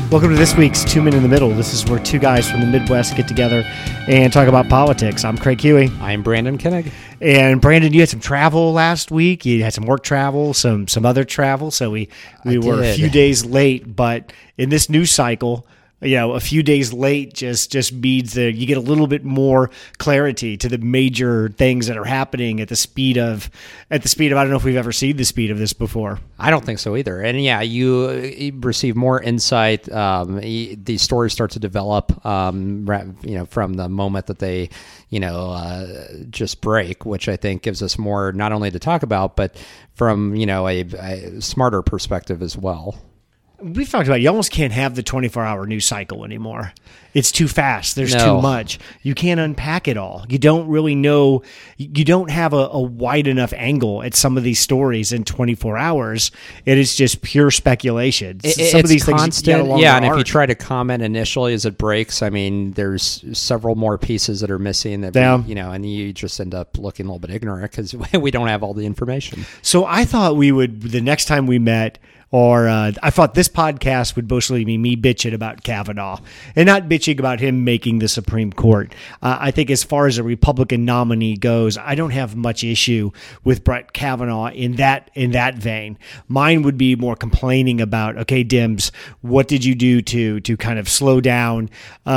Welcome to this week's 2 Men in the Middle. This is where two guys from the Midwest get together and talk about politics. I'm Craig Huey. I'm Brandon Koenig. And Brandon, you had some travel last week. You had some work travel, some other travel. So we were a few days late. But in this news cycle, a few days late just means that you get a little bit more clarity to the major things that are happening at the speed of I don't know if we've ever seen the speed of this before. I don't think so either. And yeah, you receive more insight. These stories start to develop, from the moment that they, just break, which I think gives us more not only to talk about, but from, a smarter perspective as well. We've talked about you almost can't have the 24-hour news cycle anymore. It's too fast. There's too much. You can't unpack it all. You don't really know. You don't have a wide enough angle at some of these stories in 24 hours. It is just pure speculation. Some of these constant, things, and if you try to comment initially as it breaks, I mean, there's several more pieces that are missing. That and you just end up looking a little bit ignorant because we don't have all the information. So I thought we would the next time we met. Or I thought this podcast would mostly be me bitching about Kavanaugh and not bitching about him making the Supreme Court. I think as far as a Republican nominee goes, I don't have much issue with Brett Kavanaugh in that vein. Mine would be more complaining about, okay, Dems, what did you do to kind of slow down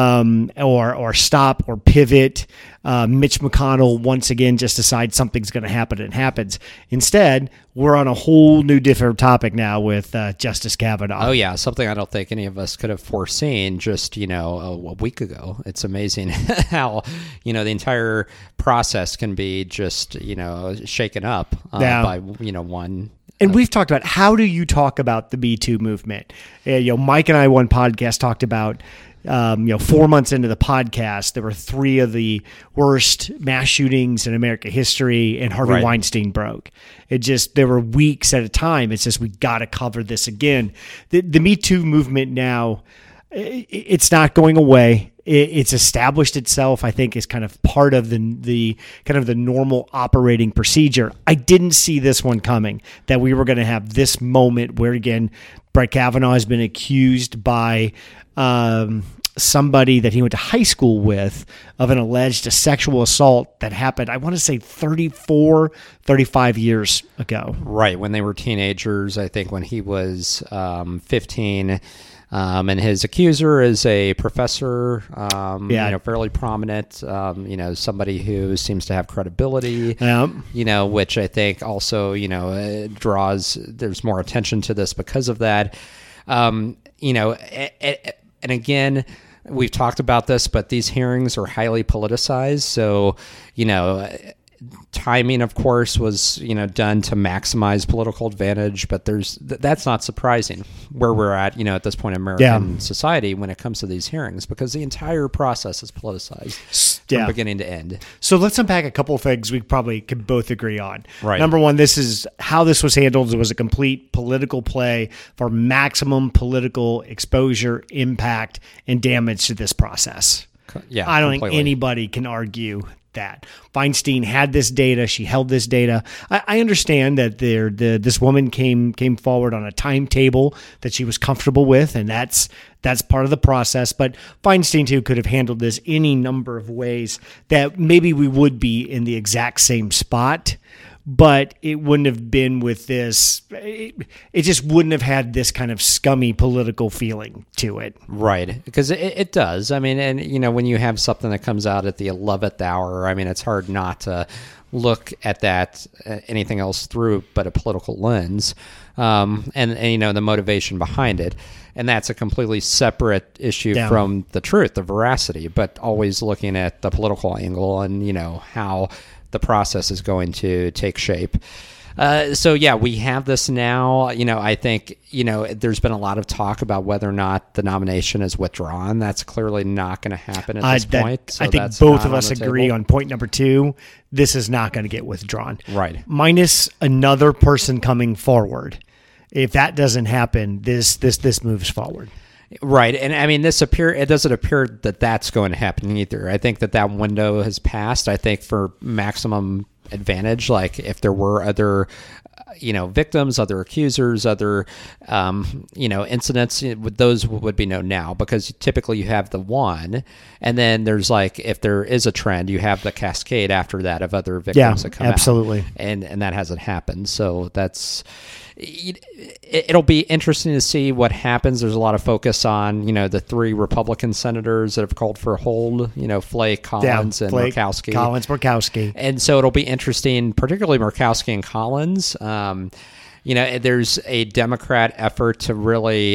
or stop or pivot? Mitch McConnell once again just decides something's going to happen and happens. Instead, we're on a whole new different topic now with Justice Kavanaugh. Oh yeah, something I don't think any of us could have foreseen just a week ago. It's amazing how the entire process can be just shaken up by one. And we've talked about how do you talk about the Me Too movement? Mike and I one podcast talked about. 4 months into the podcast, there were 3 of the worst mass shootings in American history, and Harvey Weinstein broke. There were weeks at a time. It's just, we got to cover this again. The Me Too movement now, it's not going away. It's established itself, I think, as kind of part of the kind of the normal operating procedure. I didn't see this one coming, that we were going to have this moment where, again, Brett Kavanaugh has been accused by somebody that he went to high school with of an alleged sexual assault that happened, I want to say 35 years ago. Right, when they were teenagers, I think when he was 15. And his accuser is a professor, fairly prominent, somebody who sees to have credibility, which I think also, there's more attention to this because of that. And again, we've talked about this, but these hearings are highly politicized. So, timing, of course, was done to maximize political advantage, but that's not surprising where we're at this point in American society when it comes to these hearings, because the entire process is politicized from beginning to end. So let's unpack a couple of things we probably could both agree on. Right. Number one, this is how this was handled. It was a complete political play for maximum political exposure, impact, and damage to this process. Yeah, I don't think anybody can argue that. Feinstein had this data. She held this data. I understand that this woman came forward on a timetable that she was comfortable with, and that's part of the process. But Feinstein, too, could have handled this any number of ways that maybe we would be in the exact same spot, but it wouldn't have been with this. It just wouldn't have had this kind of scummy political feeling to it. Right, because it does. I mean, and when you have something that comes out at the 11th hour, I mean, it's hard not to look at that anything else through but a political lens, and the motivation behind it. And that's a completely separate issue from the truth, the veracity, but always looking at the political angle and how the process is going to take shape. So we have this now. I think, there's been a lot of talk about whether or not the nomination is withdrawn. That's clearly not going to happen at this point. So I think both of us agree on point number 2. This is not going to get withdrawn. Right. Minus another person coming forward. If that doesn't happen, this moves forward. Right, and I mean, it doesn't appear that that's going to happen either. I think that window has passed. I think for maximum advantage, like if there were other victims, other accusers, other, incidents. Those would be known now because typically you have the one, and then there's like, if there is a trend, you have the cascade after that of other victims that come absolutely. out. And that hasn't happened. So that's, it'll be interesting to see what happens. There's a lot of focus on, the 3 Republican senators that have called for a hold, Flake, Collins, and Murkowski. Murkowski. And so it'll be interesting, particularly Murkowski and Collins. There's a Democrat effort to really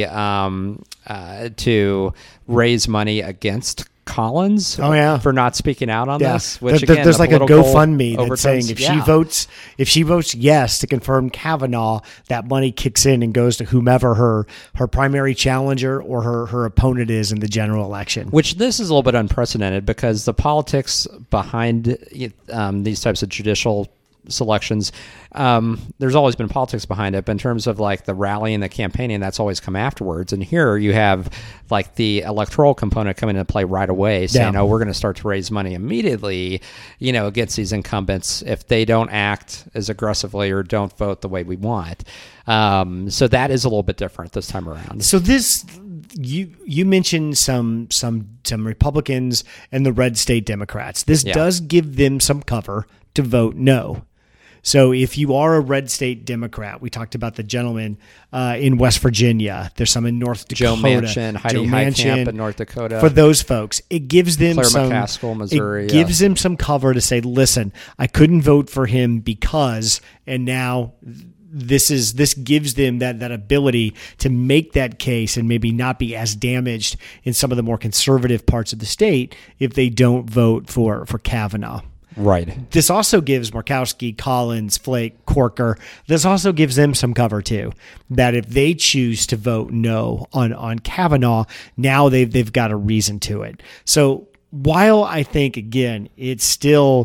to raise money against Collins for not speaking out on this. Which there's like a GoFundMe that's saying if she votes yes to confirm Kavanaugh, that money kicks in and goes to whomever her primary challenger or her opponent is in the general election. Which this is a little bit unprecedented because the politics behind these types of judicial selections, there's always been politics behind it, but in terms of like the rallying, the campaigning, that's always come afterwards. And here you have like the electoral component coming into play right away, saying, we're going to start to raise money immediately, against these incumbents if they don't act as aggressively or don't vote the way we want. So that is a little bit different this time around. So this, you mentioned some Republicans and the red state Democrats. This does give them some cover to vote no. So if you are a red state Democrat, we talked about the gentleman in West Virginia. There's some in North Dakota. Joe Manchin, Heidi Heitkamp in North Dakota. For those folks, it gives them Claire McCaskill, Missouri. It gives them some cover to say, listen, I couldn't vote for him because, and now this gives them that ability to make that case and maybe not be as damaged in some of the more conservative parts of the state if they don't vote for Kavanaugh. Right. This also gives Murkowski, Collins, Flake, Corker, this also gives them some cover too, that if they choose to vote no on Kavanaugh, now they've got a reason to it. So while I think, again, it's still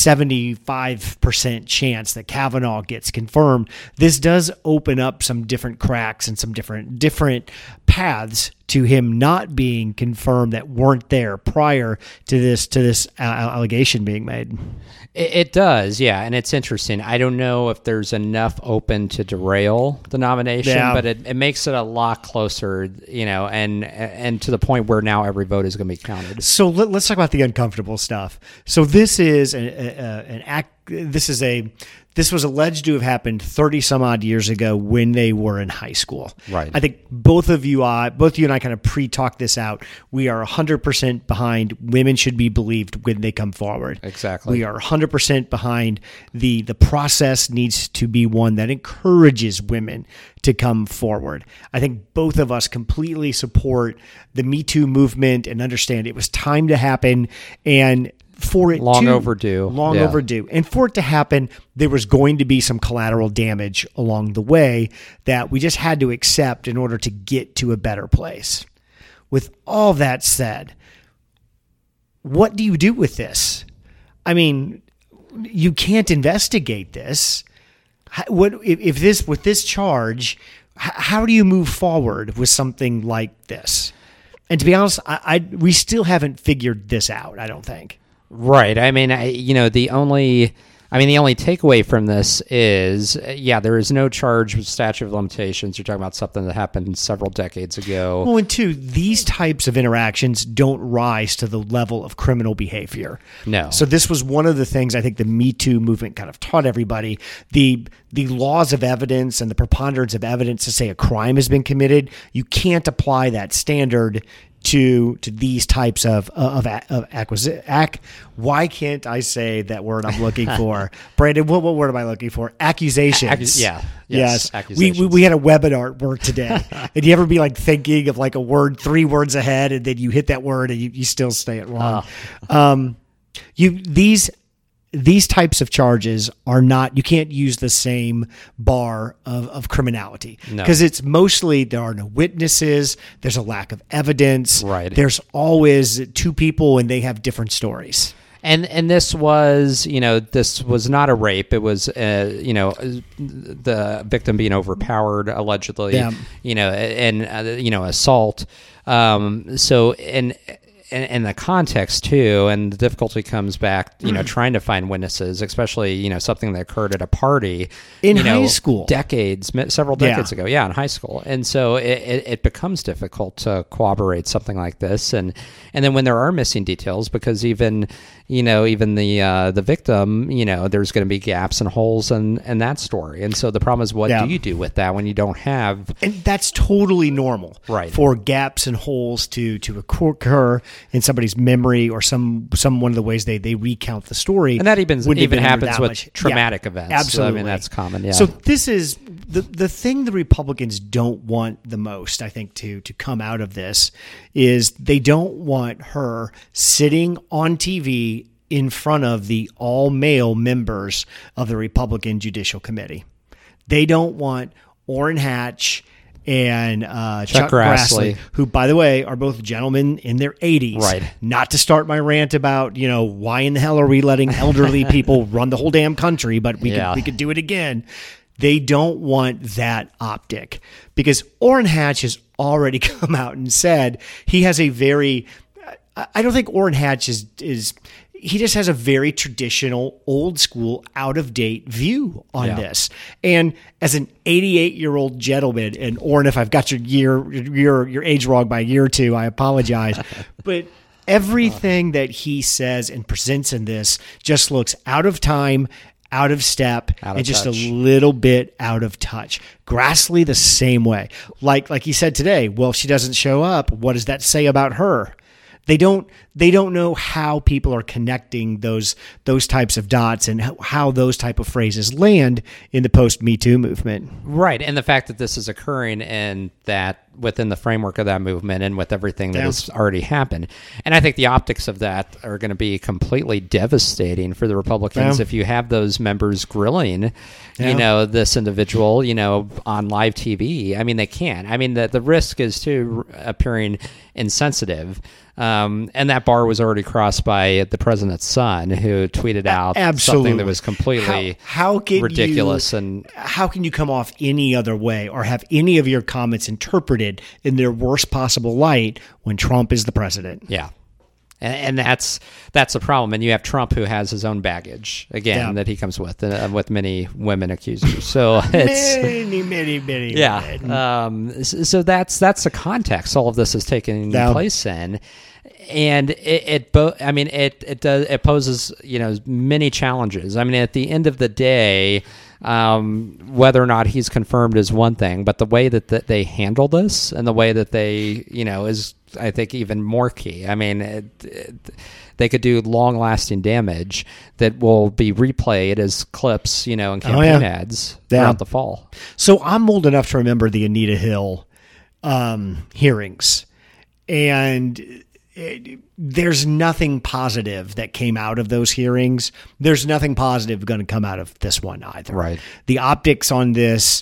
75% chance that Kavanaugh gets confirmed, this does open up some different cracks and some different paths to him not being confirmed that weren't there prior to this allegation being made. It does, yeah, and it's interesting. I don't know if there's enough open to derail the nomination, but it makes it a lot closer, and to the point where now every vote is going to be counted. So let's talk about the uncomfortable stuff. So this is an act. This was alleged to have happened 30 some odd years ago when they were in high school. Right. I think both you and I kind of pre-talked this out. We are 100% behind women should be believed when they come forward. Exactly. We are 100% behind the process needs to be one that encourages women to come forward. I think both of us completely support the Me Too movement and understand it was time to happen, and for it overdue. And for it to happen, there was going to be some collateral damage along the way that we just had to accept in order to get to a better place. With all that said, what do you do with this? I mean, you can't investigate this. With this charge, how do you move forward with something like this? And to be honest, we still haven't figured this out, I don't think. Right. I mean, the only takeaway from this is, there is no charge with statute of limitations. You're talking about something that happened several decades ago. Well, and two, these types of interactions don't rise to the level of criminal behavior. No. So this was one of the things I think the Me Too movement kind of taught everybody. The laws of evidence and the preponderance of evidence to say a crime has been committed, you can't apply that standard to these types of why can't I say that word I'm looking for? Brandon, what word am I looking for? Accusations. Yes. Accusations. We had a webinar at work today. And you ever be like thinking of like a word 3 words ahead and then you hit that word and you still say it wrong. These types of charges are not, you can't use the same bar of criminality because it's mostly there are no witnesses. There's a lack of evidence. Right. There's always 2 people and they have different stories. And this was, this was not a rape. It was, the victim being overpowered allegedly, and assault. and the context too, and the difficulty comes back, trying to find witnesses, especially, something that occurred at a party in high school, several decades ago. Yeah, in high school. And so it becomes difficult to corroborate something like this. And then when there are missing details, because even the victim, there's going to be gaps and holes in that story. And so the problem is, what do you do with that when you don't have? And that's totally normal, right? For gaps and holes to occur in somebody's memory or some one of the ways they recount the story. And that even happens with traumatic events. Absolutely. I mean, that's common. Yeah. So this is the thing the Republicans don't want the most, I think, to come out of this is they don't want her sitting on TV in front of the all-male members of the Republican Judicial Committee. They don't want Orrin Hatch and Chuck Grassley, who, by the way, are both gentlemen in their 80s. Right. Not to start my rant about, why in the hell are we letting elderly people run the whole damn country, but we could do it again. They don't want that optic because Orrin Hatch has already come out and said he has a very, I don't think Orrin Hatch is he just has a very traditional, old school, out of date view on this. And as an 88-year-old gentleman, and Orrin, if I've got your age wrong by a year or two, I apologize. But everything that he says and presents in this just looks out of time, out of step, and just a little bit out of touch. Grassley the same way. Like he said today, well, if she doesn't show up, what does that say about her? They don't know how people are connecting those types of dots and how those type of phrases land in the post-Me Too movement. Right, and the fact that this is occurring and that within the framework of that movement and with everything that has already happened. And I think the optics of that are going to be completely devastating for the Republicans if you have those members grilling, this individual, on live TV. I mean, they can't. I mean, the risk is too appearing insensitive. And that bar was already crossed by the president's son, who tweeted out something that was completely ridiculous. And how can you come off any other way or have any of your comments interpreted in their worst possible light when Trump is the president? Yeah. And that's the problem. And you have Trump, who has his own baggage that he comes with many women accusers. So it's many. Yeah. So that's the context all of this is taking place in. And it poses, many challenges. I mean, at the end of the day, whether or not he's confirmed is one thing, but the way that they handle this and the way that they, is, I think, even more key. I mean, they could do long-lasting damage that will be replayed as clips, and campaign ads throughout the fall. So I'm old enough to remember the Anita Hill hearings, and there's nothing positive that came out of those hearings. There's nothing positive going to come out of this one either. Right. The optics on this,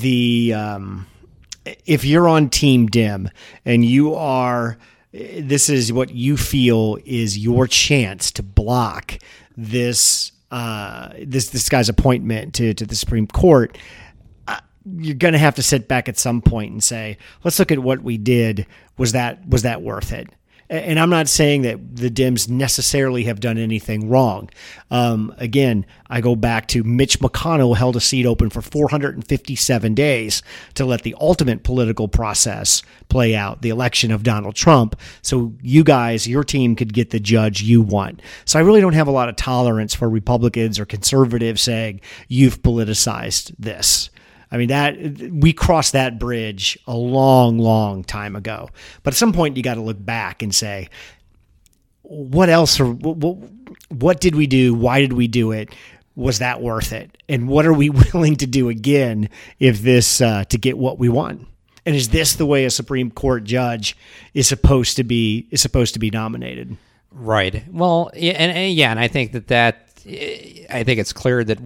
if you're on Team Dem and this is what you feel is your chance to block this guy's appointment to the Supreme Court, you're going to have to sit back at some point and say, let's look at what we did. Was that worth it? And I'm not saying that the Dems necessarily have done anything wrong. Again, I go back to Mitch McConnell held a seat open for 457 days to let the ultimate political process play out, the election of Donald Trump, so you guys, your team, could get the judge you want. So I really don't have a lot of tolerance for Republicans or conservatives saying, you've politicized this. I mean, that we crossed that bridge a long, long time ago. But at some point, you got to look back and say, what else? What did we do? Why did we do it? Was that worth it? And what are we willing to do again if this to get what we want? And is this the way a Supreme Court judge is supposed to be nominated? Right. Well, and I think I think it's clear that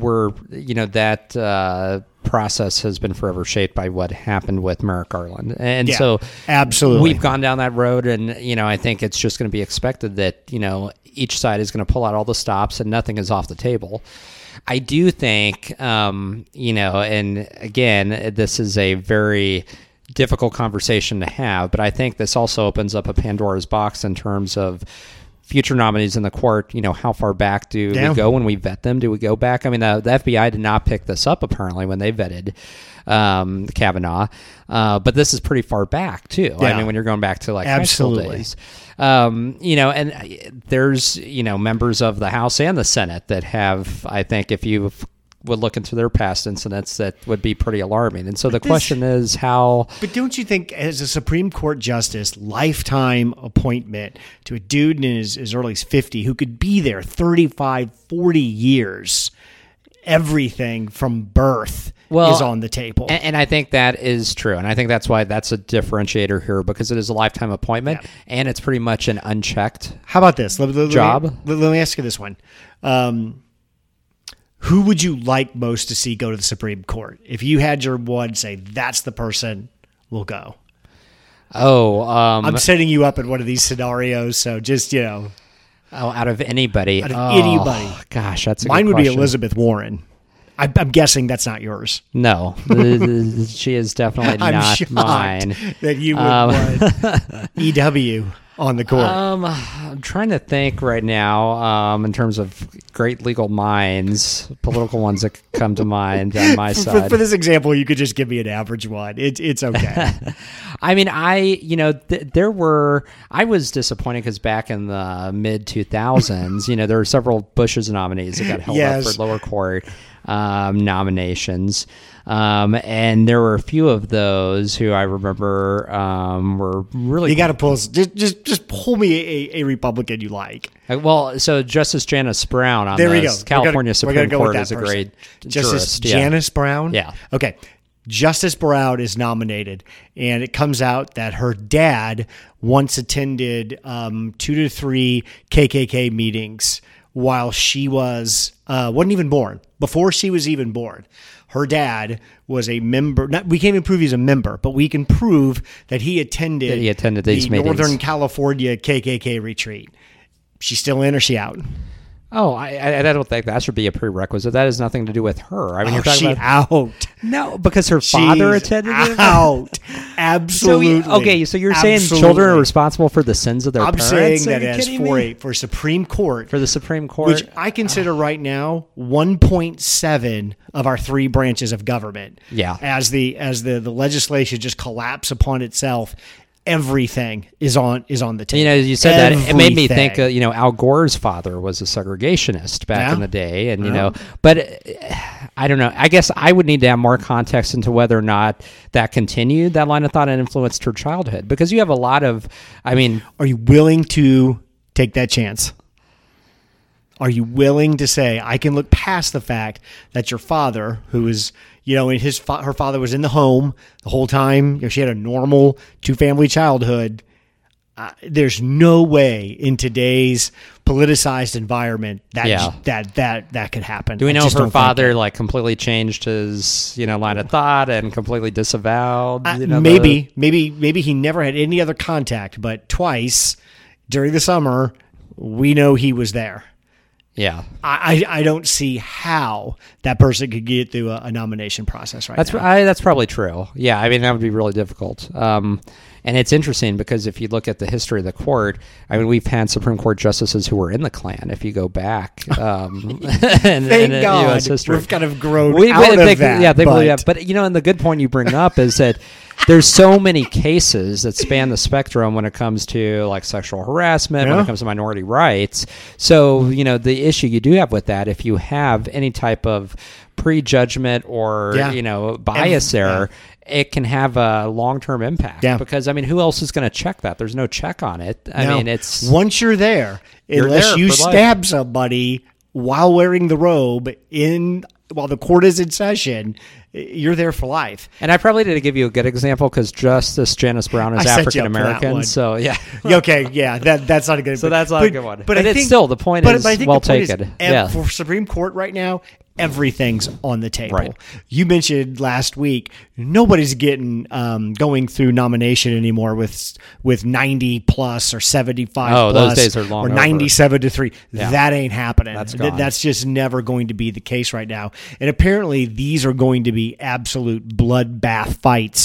that process has been forever shaped by what happened with Merrick Garland. And so absolutely, we've gone down that road, and, I think it's just going to be expected that, each side is going to pull out all the stops and nothing is off the table. I do think, and again, this is a very difficult conversation to have. But I think this also opens up a Pandora's box in terms of future nominees in the court. How far back do we go when we vet them? Do we go back? I mean, the FBI did not pick this up apparently when they vetted Kavanaugh, but this is pretty far back too. Yeah. I mean, when you're going back to like high school days, and there's members of the House and the Senate that have, I think, if you would look into their past incidents, that would be pretty alarming. And so the question is how... But don't you think as a Supreme Court justice, lifetime appointment to a dude in his early 50s who could be there 35, 40 years, everything from birth is on the table. And I think that is true. And I think that's why that's a differentiator here, because it is a lifetime appointment and it's pretty much an unchecked How about this? job. Let me ask you this one. Who would you like most to see go to the Supreme Court? If you had your one, say, that's the person, we'll go. I'm setting you up in one of these scenarios, so just, out of anybody. Anybody. Gosh, that's a Mine good would be question. Elizabeth Warren. I'm guessing that's not yours. No, she is definitely I'm not shocked mine. that you would want EW on the court. I'm trying to think right now in terms of great legal minds, political ones that come to mind on my side. For this example, you could just give me an average one. It's okay. I mean, I was disappointed because back in the mid 2000s, there were several Bush's nominees that got held up for lower court nominations. And there were a few of those who I remember were really... You got to pull... Just pull me a Republican you like. Well, so Justice Janice Brown on the California Supreme Court is a great Justice jurist. Janice Brown? Yeah. Okay. Justice Brown is nominated, and it comes out that her dad once attended 2 to 3 KKK meetings while she wasn't even born. Before she was even born. Her dad was a member. We can't even prove he's a member, but we can prove that he attended these meetings. Northern California KKK retreat. She's still in or she out? Oh, I don't think that should be a prerequisite. That has nothing to do with her. I mean, you're talking about out. No, because her father attended it. Out. Absolutely. So you're saying children are responsible for the sins of their parents? I'm saying that as for Supreme Court, for the Supreme Court, which I consider right now 1.7 of our 3 branches of government. Yeah. As the legislation just collapse upon itself. Everything is on the table. You said that it made me think. Al Gore's father was a segregationist back in the day, and but I don't know. I guess I would need to have more context into whether or not that continued that line of thought and influenced her childhood, because you have a lot of. I mean, are you willing to take that chance? Are you willing to say, I can look past the fact that your father, who is, her father was in the home the whole time. She had a normal 2-family childhood. There's no way in today's politicized environment that could happen. Do we know if her father completely changed his line of thought and completely disavowed? Maybe he never had any other contact, but twice during the summer we know he was there. Yeah, I don't see how that person could get through a nomination process now. That's probably true. Yeah, I mean, that would be really difficult. And it's interesting because if you look at the history of the court, I mean, we've had Supreme Court justices who were in the Klan. If you go back, Thank God, U.S. history, we've kind of grown out of that. Yeah, they really have. But and the good point you bring up is that there's so many cases that span the spectrum when it comes to sexual harassment, when it comes to minority rights. So the issue you do have with that, if you have any type of prejudgment or bias error, it can have a long-term impact. Yeah. Because who else is going to check that? There's no check on it. I mean, it's once you're there, unless you stab somebody while wearing the robe while the court is in session, you're there for life. And I probably did give you a good example because Justice Janice Brown is African American. So yeah, okay, yeah, that's not a good. So that's not a good one. But it's still the point is well taken. For Supreme Court right now, everything's on the table. Right. You mentioned last week nobody's getting going through nomination anymore with 90 plus or 75 plus. Those days are long or 97 to 3. Yeah. That ain't happening. That's just never going to be the case right now. And apparently these are going to be absolute bloodbath fights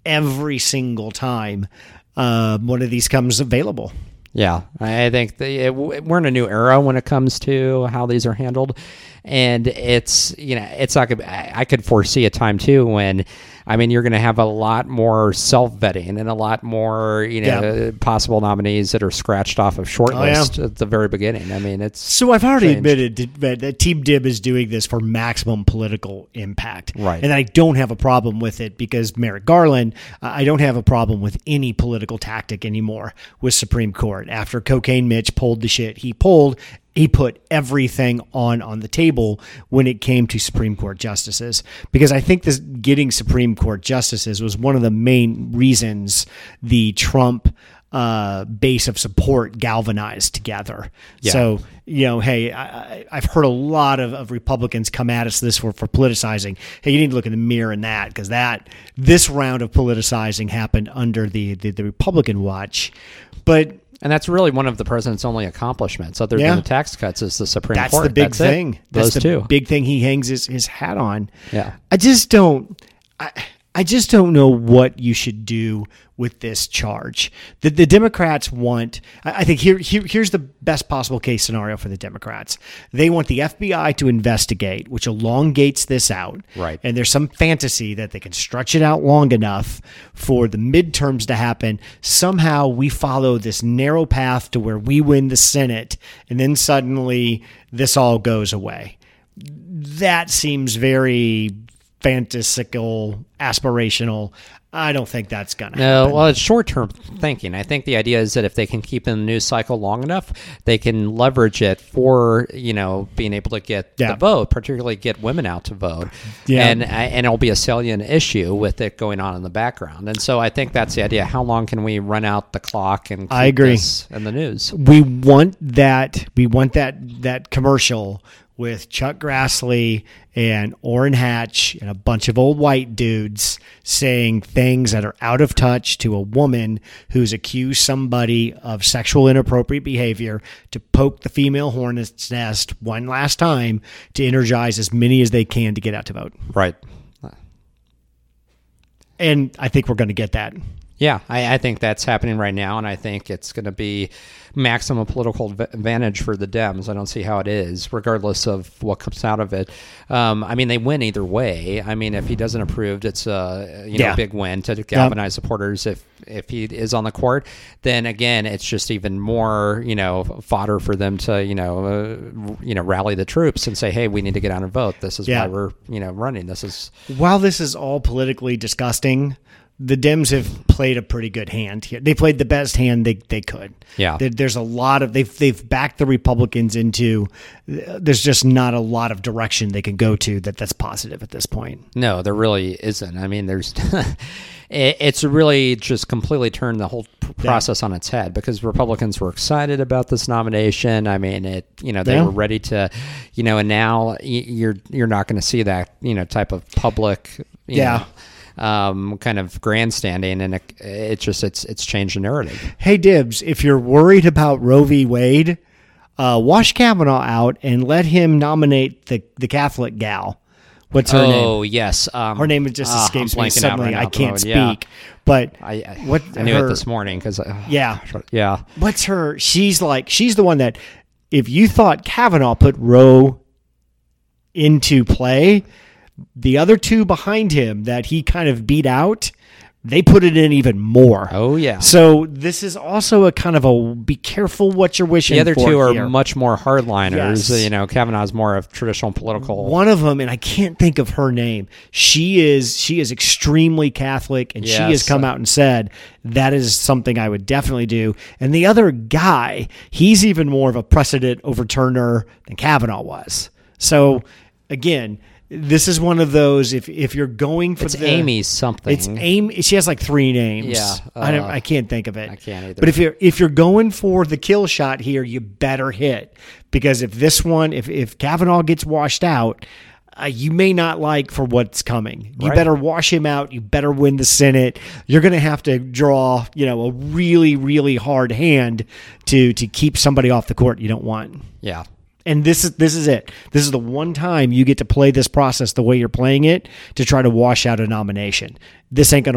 every single time one of these comes available. Yeah, I think we're in a new era when it comes to how these are handled, and it's it's not. I could foresee a time too when, I mean, you're going to have a lot more self-vetting and a lot more possible nominees that are scratched off of shortlist at the very beginning. I mean, it's so I've already changed. admitted that Team Dib is doing this for maximum political impact, Right. And I don't have a problem with it because Merrick Garland. I don't have a problem with any political tactic anymore with Supreme Court. After Cocaine Mitch pulled the shit he pulled, he put everything on the table when it came to Supreme Court justices, because I think this getting Supreme Court justices was one of the main reasons the Trump base of support galvanized together. Yeah. So, hey, I've heard a lot of Republicans come at us for politicizing. Hey, you need to look in the mirror in that, because this round of politicizing happened under the Republican watch. And that's really one of the president's only accomplishments, other than the tax cuts, is the Supreme Court. That's the big thing. Those That's the two. big thing he hangs his hat on. Yeah. I just don't know what you should do with this charge. The Democrats want, I think here's the best possible case scenario for the Democrats. They want the FBI to investigate, which elongates this out. Right. And there's some fantasy that they can stretch it out long enough for the midterms to happen. Somehow we follow this narrow path to where we win the Senate, and then suddenly this all goes away. That seems very fantasical, aspirational. I don't think that's going to happen. Well, it's short-term thinking. I think the idea is that if they can keep in the news cycle long enough, they can leverage it for, being able to get the vote, particularly get women out to vote. Yeah. And it'll be a salient issue with it going on in the background. And so I think that's the idea. How long can we run out the clock and keep this in the news? We want that commercial with Chuck Grassley and Orrin Hatch and a bunch of old white dudes saying things that are out of touch to a woman who's accused somebody of sexual inappropriate behavior, to poke the female hornet's nest one last time to energize as many as they can to get out to vote. Right. And I think we're going to get that. Yeah, I think that's happening right now, and I think it's going to be maximum political advantage for the Dems. I don't see how it is, regardless of what comes out of it. I mean, they win either way. I mean, if he doesn't approve, it's a big win to galvanize supporters. If he is on the court, then again, it's just even more fodder for them to rally the troops and say, hey, we need to get out and vote. This is why we're running. While this is all politically disgusting, the Dems have played a pretty good hand here. They played the best hand they could. Yeah. There's a lot of, they've backed the Republicans into, there's just not a lot of direction they can go to that's positive at this point. No, there really isn't. I mean, there's, it's really just completely turned the whole process on its head, because Republicans were excited about this nomination. I mean, they were ready to, and now you're not going to see that, type of public, kind of grandstanding, and it's changed the narrative. Hey, Dibs, if you're worried about Roe v. Wade, wash Kavanaugh out and let him nominate the Catholic gal. What's her name? Oh, yes. Her name just escapes me suddenly. Right, I can't speak. Yeah. But I knew it this morning because yeah. What's her? She's the one that, if you thought Kavanaugh put Roe into play, the other two behind him that he kind of beat out, they put it in even more. Oh, yeah. So this is also a kind of a be careful what you're wishing for. The other two are here. Much more hardliners. Yes. Kavanaugh's more of traditional political. One of them, and I can't think of her name, she is extremely Catholic, and she has come out and said that is something I would definitely do. And the other guy, he's even more of a precedent overturner than Kavanaugh was. So, again, this is one of those, if you're going for Amy something. It's Amy. She has like 3 names. Yeah. I can't think of it. I can't either. But if you're going for the kill shot here, you better hit. Because if Kavanaugh gets washed out, you may not like for what's coming. You better wash him out. You better win the Senate. You're going to have to draw, a really, really hard hand to keep somebody off the court you don't want. Yeah. And this is it. This is the one time you get to play this process the way you're playing it to try to wash out a nomination. This ain't going to work.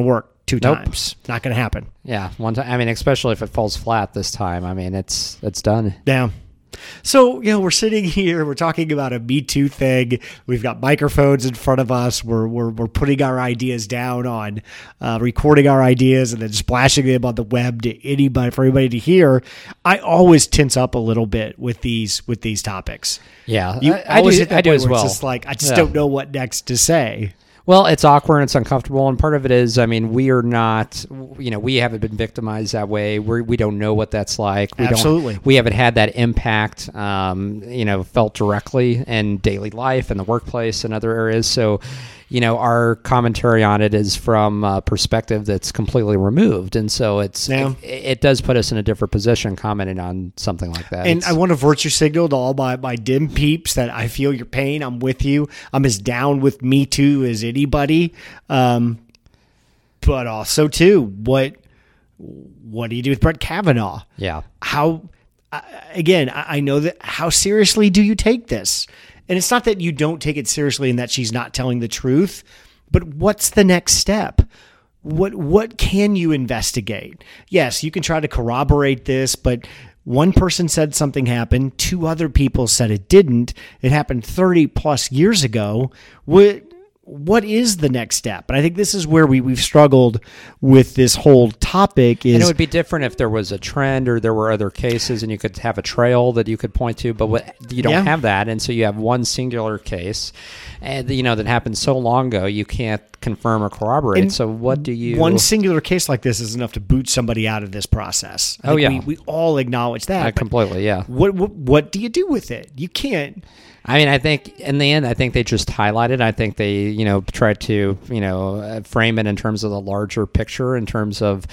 two times. Not going to happen. Yeah, one time. I mean, especially if it falls flat this time. I mean, it's done. Yeah. So, we're sitting here, we're talking about a Me Too thing. We've got microphones in front of us. We're putting our ideas down on recording our ideas and then splashing them on the web to anybody, for anybody to hear. I always tense up a little bit with these topics. Yeah, I do as well. It's just like, I just don't know what next to say. Well, it's awkward, it's uncomfortable, and part of it is, I mean, we are not, we haven't been victimized that way. We don't know what that's like. Absolutely. We haven't had that impact, felt directly in daily life, in the workplace, and other areas. So, our commentary on it is from a perspective that's completely removed. And so it does put us in a different position commenting on something like that. And I want to virtue signal to all my dim peeps that I feel your pain. I'm with you. I'm as down with Me Too as anybody. But also, too, what do you do with Brett Kavanaugh? Yeah. I know that. How seriously do you take this? And it's not that you don't take it seriously and that she's not telling the truth, but what's the next step? What can you investigate? Yes, you can try to corroborate this, but one person said something happened, two other people said it didn't. It happened 30 plus years ago. What is the next step? And I think this is where we've struggled with this whole topic. And it would be different if there was a trend or there were other cases and you could have a trail that you could point to, but you don't have that. And so you have one singular case and that happened so long ago, you can't confirm or corroborate. And so what do you... One singular case like this is enough to boot somebody out of this process. I think we all acknowledge that. Completely, yeah. What do you do with it? You can't... I mean, I think in the end, they just highlighted. I think they, tried to, frame it in terms of the larger picture, in terms of,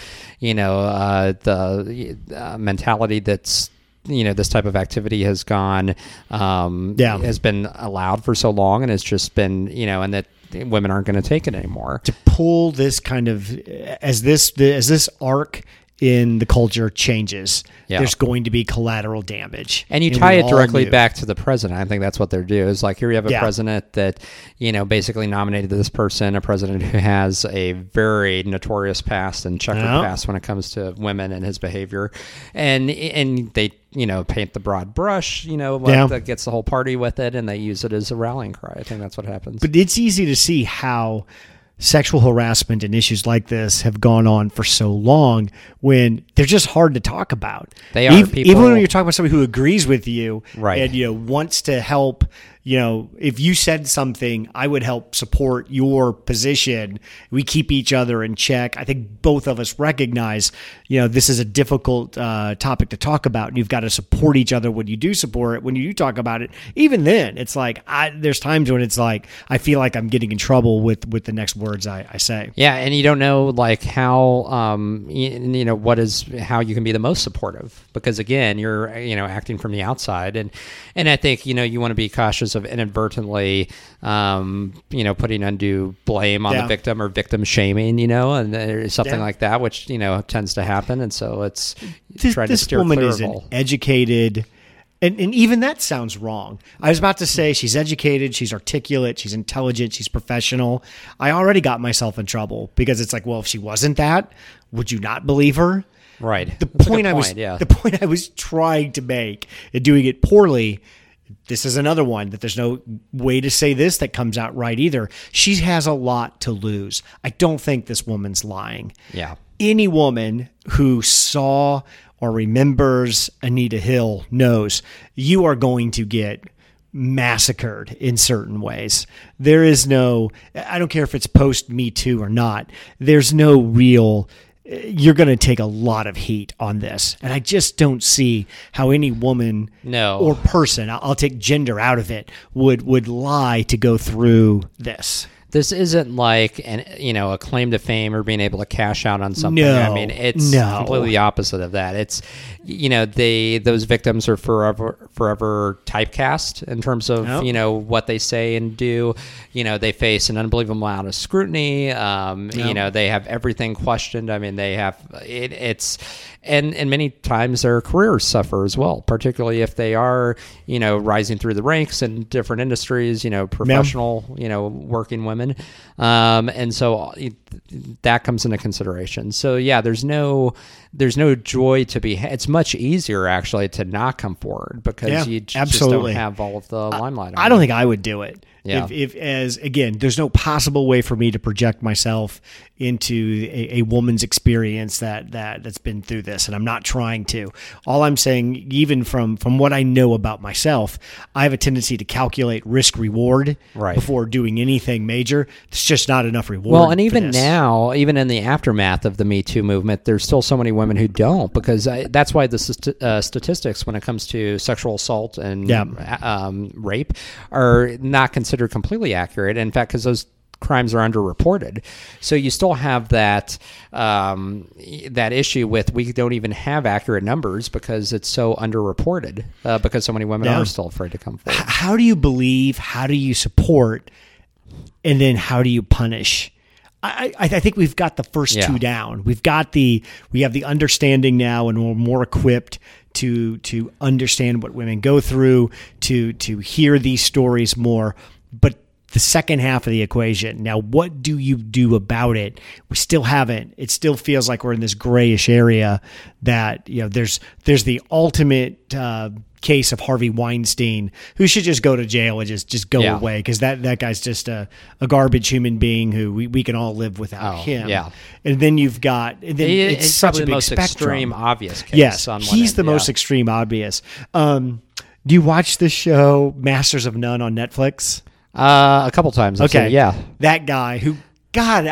the mentality that's, this type of activity has gone, has been allowed for so long, and it's just been, and that women aren't going to take it anymore. To pull this kind of, as this arc in the culture changes, there's going to be collateral damage. And you tie it directly back to the president. I think that's what they're doing. Is like, here you have a president that, basically nominated this person, a president who has a very notorious past and checkered past when it comes to women and his behavior. And they, paint the broad brush, that gets the whole party with it, and they use it as a rallying cry. I think that's what happens. But it's easy to see how sexual harassment and issues like this have gone on for so long when they're just hard to talk about. They are. Even when you're talking about somebody who agrees with you, right, and wants to help. If you said something, I would help support your position. We keep each other in check. I think both of us recognize, this is a difficult topic to talk about, and you've got to support each other when you do support it, when you do talk about it. Even then, it's like, there's times when it's like, I feel like I'm getting in trouble with the next words I say. Yeah, and you don't know, like, how, how you can be the most supportive. Because, again, you're, acting from the outside. And I think, you want to be cautious of inadvertently, putting undue blame on the victim or victim shaming, and something like that, which, tends to happen. And so it's trying to steer clear of all. This woman is an educated, and even that sounds wrong. I was about to say she's educated, she's articulate, she's intelligent, she's professional. I already got myself in trouble because it's like, well, if she wasn't that, would you not believe her? Right. The point I was trying to make and doing it poorly. This is another one that there's no way to say this that comes out right either. She has a lot to lose. I don't think this woman's lying. Yeah. Any woman who saw or remembers Anita Hill knows you are going to get massacred in certain ways. There is no, I don't care if it's post Me Too or not, there's no real, you're going to take a lot of heat on this. And I just don't see how any woman or person, I'll take gender out of it, would lie to go through this. This isn't like a claim to fame or being able to cash out on something. I mean, it's completely the opposite of that. It's, those victims are forever typecast in terms of, what they say and do. They face an unbelievable amount of scrutiny. They have everything questioned. I mean, they have and many times their careers suffer as well, particularly if they are, rising through the ranks in different industries, professional, working women. women. And so that comes into consideration. So yeah, there's no joy to be it's much easier actually to not come forward because you just don't have all of the limelight. I don't think I would do it. Yeah. If as again, there's no possible way for me to project myself into a woman's experience that's been through this, and I'm not trying to. All I'm saying, even from what I know about myself, I have a tendency to calculate risk reward before doing anything major. It's just not enough reward. Well, and even now, even in the aftermath of the Me Too movement, there's still so many women who don't, because that's why the statistics when it comes to sexual assault and rape are not considered completely accurate. In fact, because those crimes are underreported, so you still have that issue with we don't even have accurate numbers because it's so underreported because so many women are still afraid to come forward. How do you believe? How do you support? And then how do you punish? I think we've got the first two down. We have the understanding now, and we're more equipped to understand what women go through, to hear these stories more. But the second half of the equation, now what do you do about it? We still haven't. It still feels like we're in this grayish area that, there's the ultimate case of Harvey Weinstein, who should just go to jail and just go away, because that guy's just a garbage human being who we can all live without him. Yeah. And then you've got it's such a big most spectrum. Extreme obvious case. Yes, on he's the most extreme obvious. Do you watch the show Masters of None on Netflix? A couple times. Okay. Yeah. That guy who, God,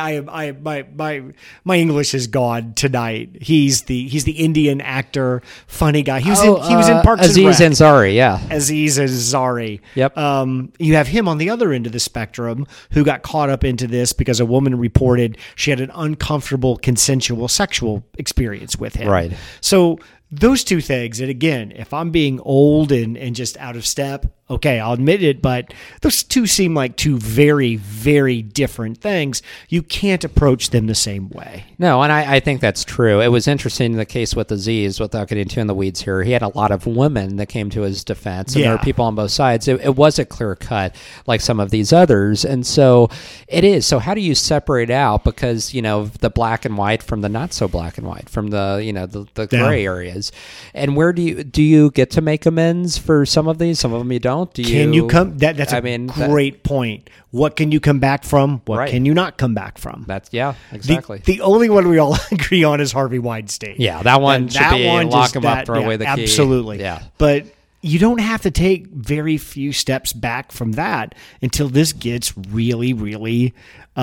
my English is gone tonight. He's the Indian actor, funny guy. He was in Parks Aziz and Rec. Ansari, yeah. Aziz Ansari. Yep. You have him on the other end of the spectrum who got caught up into this because a woman reported she had an uncomfortable consensual sexual experience with him. Right. So those two things, and again, if I'm being old and just out of step, okay, I'll admit it, but those two seem like two very, very different things. You can't approach them the same way. No, and I think that's true. It was interesting in the case with Aziz, without getting too in the weeds here. He had a lot of women that came to his defense, and there are people on both sides. It wasn't clear cut like some of these others, and so it is. So how do you separate out, because, the black and white from the not so black and white, from the gray areas? And where do you get to make amends for some of these? Some of them you don't. Can you come? That's a great point. What can you come back from? What can you not come back from? Exactly. The only one we all agree on is Harvey Weinstein. Yeah, that one should be lock him up, throw away the key. Absolutely. Yeah. But you don't have to take very few steps back from that until this gets really, really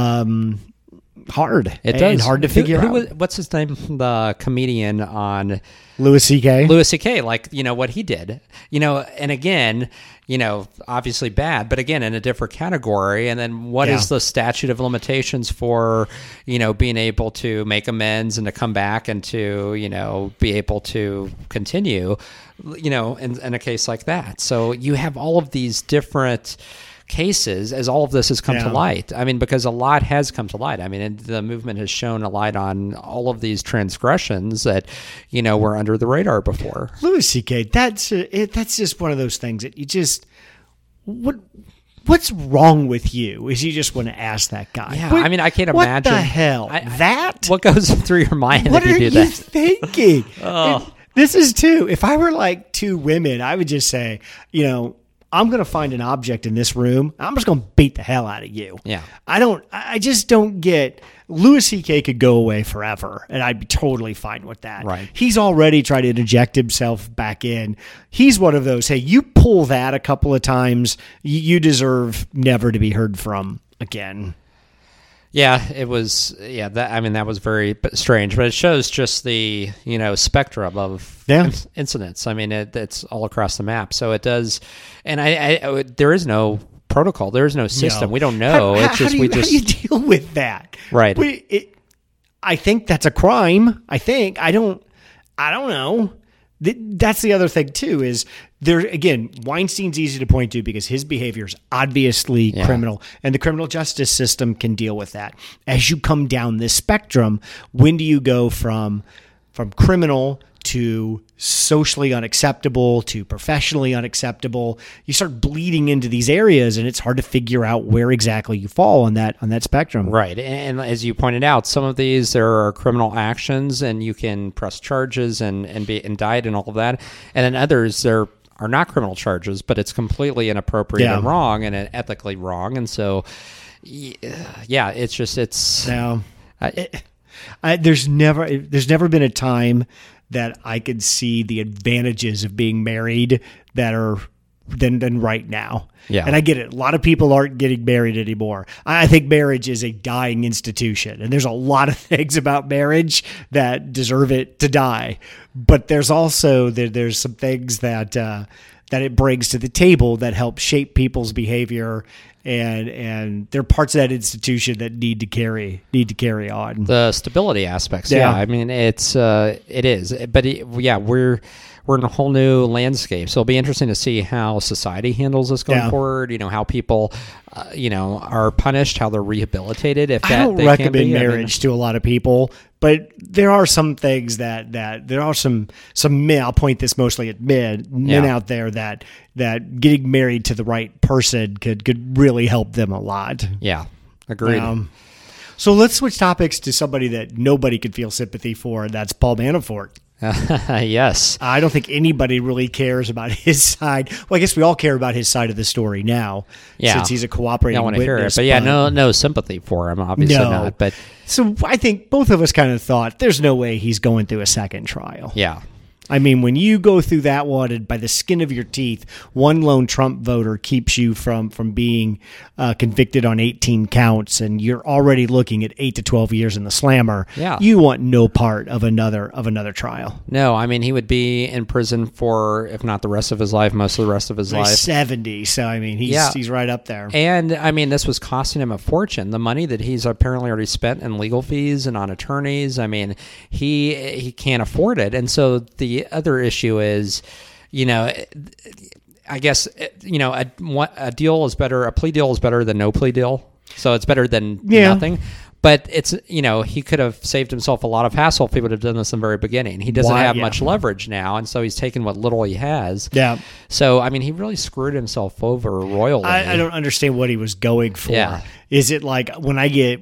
hard. It does. And hard to figure out. What's his name? The comedian on Louis C.K. What he did, and again, obviously bad, but again, in a different category. And then what is the statute of limitations for, being able to make amends and to come back and to, be able to continue, in a case like that. So you have all of these different cases as all of this has come to light. I mean, because a lot has come to light. I mean, and the movement has shown a light on all of these transgressions that, were under the radar before. Louis C.K., that's just one of those things that you just, what's wrong with you is you just want to ask that guy. Yeah, I can't imagine. What the hell? What goes through your mind what if you do that? What are you thinking? This is if I were like two women, I would just say, I'm going to find an object in this room. I'm just going to beat the hell out of you. Yeah. I just don't get, Louis C.K. could go away forever and I'd be totally fine with that. Right. He's already tried to interject himself back in. He's one of those, hey, you pull that a couple of times, you deserve never to be heard from again. Yeah, it was. Yeah, that was very strange, but it shows just the spectrum of incidents. I mean, it's all across the map. So it does, and there is no protocol. There is no system. No. We don't know. How do you deal with that? Right. I think that's a crime. I don't know. That's the other thing too, is there, again, Weinstein's easy to point to because his behavior is obviously criminal, and the criminal justice system can deal with that. As you come down this spectrum, when do you go from criminal to socially unacceptable to professionally unacceptable. You start bleeding into these areas, and it's hard to figure out where exactly you fall on that spectrum. Right. And as you pointed out, some of these, there are criminal actions and you can press charges and be indicted and all of that. And then others, there are not criminal charges, but it's completely inappropriate and wrong and ethically wrong. And so, yeah, there's never been a time that I could see the advantages of being married that are than right now. Yeah. And I get it. A lot of people aren't getting married anymore. I think marriage is a dying institution, and there's a lot of things about marriage that deserve it to die. But there's also there's some things that it brings to the table that help shape people's behavior, and there are parts of that institution that need to carry on. The stability aspects. Yeah. I mean, it is, but we're in a whole new landscape. So it'll be interesting to see how society handles this going forward. How people, are punished, how they're rehabilitated. If I don't recommend marriage to a lot of people, but there are some things that there are some men. I'll point this mostly at men out there that getting married to the right person could really help them a lot. Yeah, agreed. So let's switch topics to somebody that nobody could feel sympathy for, and that's Paul Manafort. Yes. I don't think anybody really cares about his side. Well, I guess we all care about his side of the story now, since he's a cooperating witness. Hear it, but no sympathy for him, obviously not. But so I think both of us kind of thought there's no way he's going through a second trial. Yeah. I mean, when you go through that one, and by the skin of your teeth, one lone Trump voter keeps you from being convicted on 18 counts, and you're already looking at 8 to 12 years in the slammer. Yeah. You want no part of another trial. No, I mean, he would be in prison for, if not the rest of his life, most of the rest of his life. 70. So, I mean, he's right up there. And, I mean, this was costing him a fortune. The money that he's apparently already spent in legal fees and on attorneys, I mean, he can't afford it. And so the other issue is, I guess, a deal is better. A plea deal is better than no plea deal. So it's better than nothing. But it's, he could have saved himself a lot of hassle if he would have done this in the very beginning. He doesn't have much leverage now, and so he's taken what little he has. Yeah. So, I mean, he really screwed himself over royally. I don't understand what he was going for. Yeah. Is it like when I get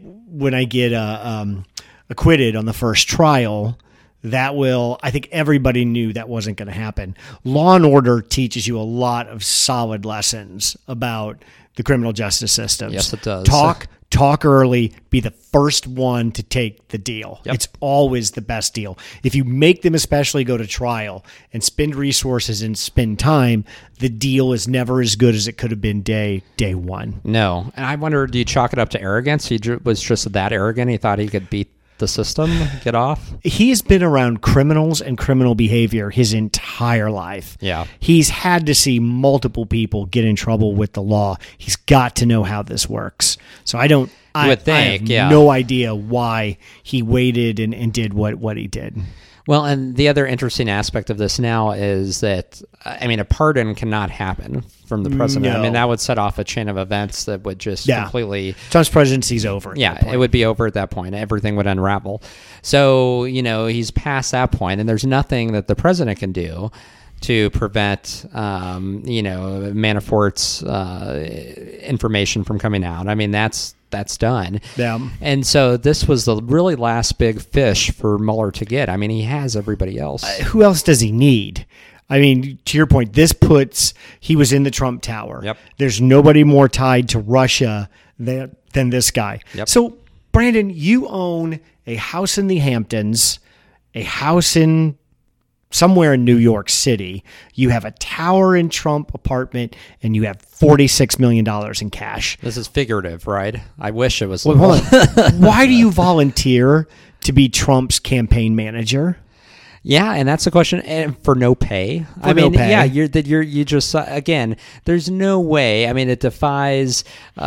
acquitted on the first trial, I think everybody knew that wasn't going to happen. Law and Order teaches you a lot of solid lessons about the criminal justice system. Yes, it does. Talk early, be the first one to take the deal. Yep. It's always the best deal. If you make them especially go to trial and spend resources and spend time, the deal is never as good as it could have been day one. No. And I wonder, do you chalk it up to arrogance? He was just that arrogant. He thought he could beat the system, get off? He has been around criminals and criminal behavior his entire life. Yeah. He's had to see multiple people get in trouble with the law. He's got to know how this works. So I have no idea why he waited and did what he did. Well, and the other interesting aspect of this now is that, a pardon cannot happen from the president. No. I mean, that would set off a chain of events that would just completely... Trump's presidency's over. It would be over at that point. Everything would unravel. So, he's past that point, and there's nothing that the president can do to prevent, Manafort's information from coming out. I mean, that's done. Yeah. And so this was the really last big fish for Mueller to get. I mean, he has everybody else. Who else does he need? I mean, to your point, he was in the Trump Tower. Yep. There's nobody more tied to Russia than this guy. Yep. So, Brandon, you own a house in the Hamptons, a house in somewhere in New York City. You have a tower in Trump apartment, and you have $46 million in cash. This is figurative, right? I wish it was. Well, hold on. Why do you volunteer to be Trump's campaign manager? Yeah, and that's the question. And for no pay. No pay. Yeah, you just again. There's no way. I mean, it defies,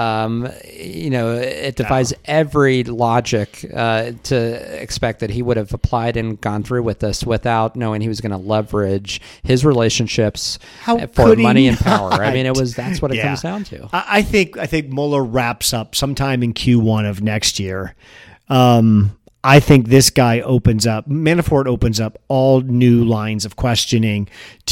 every logic to expect that he would have applied and gone through with this without knowing he was going to leverage his relationships for money and power. I mean, that's what it comes down to. I think Mueller wraps up sometime in Q1 of next year. I think this guy Manafort opens up all new lines of questioning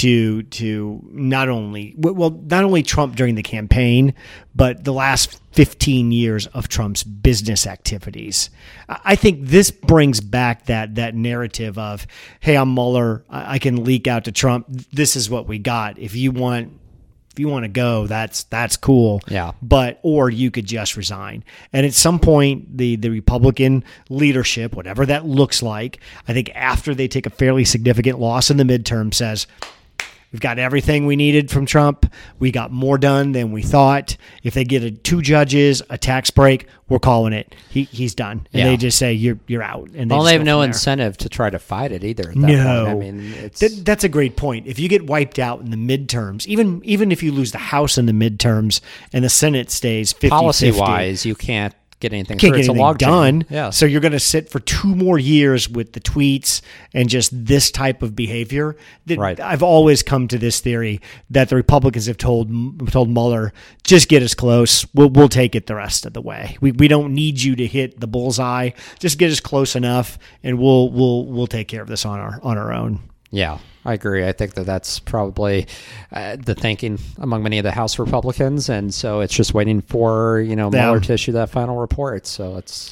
to not only Trump during the campaign, but the last 15 years of Trump's business activities. I think this brings back that narrative of, hey, I'm Mueller. I can leak out to Trump. This is what we got. If you want to go, that's cool. Yeah. Or you could just resign. And at some point, the Republican leadership, whatever that looks like, I think after they take a fairly significant loss in the midterm, says, we've got everything we needed from Trump. We got more done than we thought. If they get 2 judges, a tax break, we're calling it. He's done. And they just say, you're out. And they have no incentive to try to fight it either at that point. I mean, that's a great point. If you get wiped out in the midterms, even if you lose the House in the midterms and the Senate stays 50-50. Policy-wise, you can't get anything can't get anything done. Yeah. So you're going to sit for 2 more years with the tweets and just this type of behavior. Right. I've always come to this theory that the Republicans have told Mueller, just get us close. We'll take it the rest of the way. We don't need you to hit the bullseye. Just get us close enough, and we'll take care of this on our own. Yeah, I agree. I think that's probably the thinking among many of the House Republicans, and so it's just waiting for Mueller to issue that final report. So it's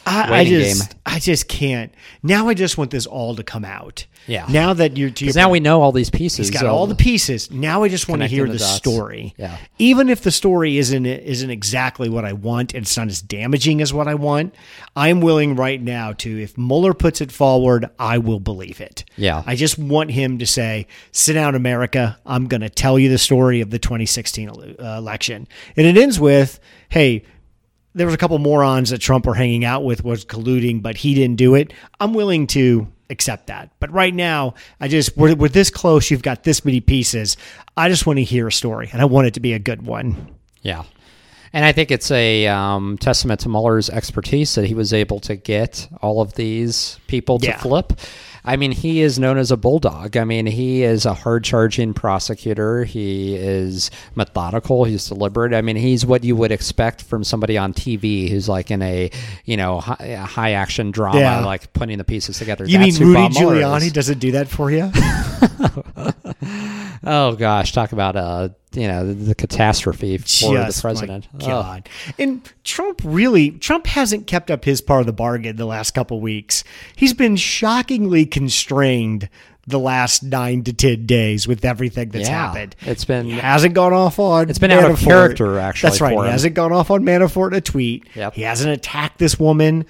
I just can't. Now I just want this all to come out. Yeah. Now that now we know all these pieces. He's got all the pieces. Now I just want to hear the story. Yeah. Even if the story isn't exactly what I want, and it's not as damaging as what I want, I'm willing right now to, if Mueller puts it forward, I will believe it. Yeah. I just want him to say, sit down, America. I'm going to tell you the story of the 2016 election. And it ends with, hey, there was a couple morons that Trump were hanging out with, was colluding, but he didn't do it. I'm willing to accept that. But right now, we're this close. You've got this many pieces. I just want to hear a story, and I want it to be a good one. Yeah. And I think it's a testament to Mueller's expertise that he was able to get all of these people to flip. I mean, he is known as a bulldog. I mean, he is a hard-charging prosecutor. He is methodical. He's deliberate. I mean, he's what you would expect from somebody on TV who's like in a high-action drama, like putting the pieces together. You mean Rudy Giuliani doesn't do that for you? Oh gosh, talk about the catastrophe for the president. My God. And Trump hasn't kept up his part of the bargain the last couple of weeks. He's been shockingly constrained the last 9 to 10 days with everything that's happened. He hasn't gone off on It's been Manafort. out of character, actually. That's right. He hasn't gone off on Manafort in a tweet. Yep. He hasn't attacked this woman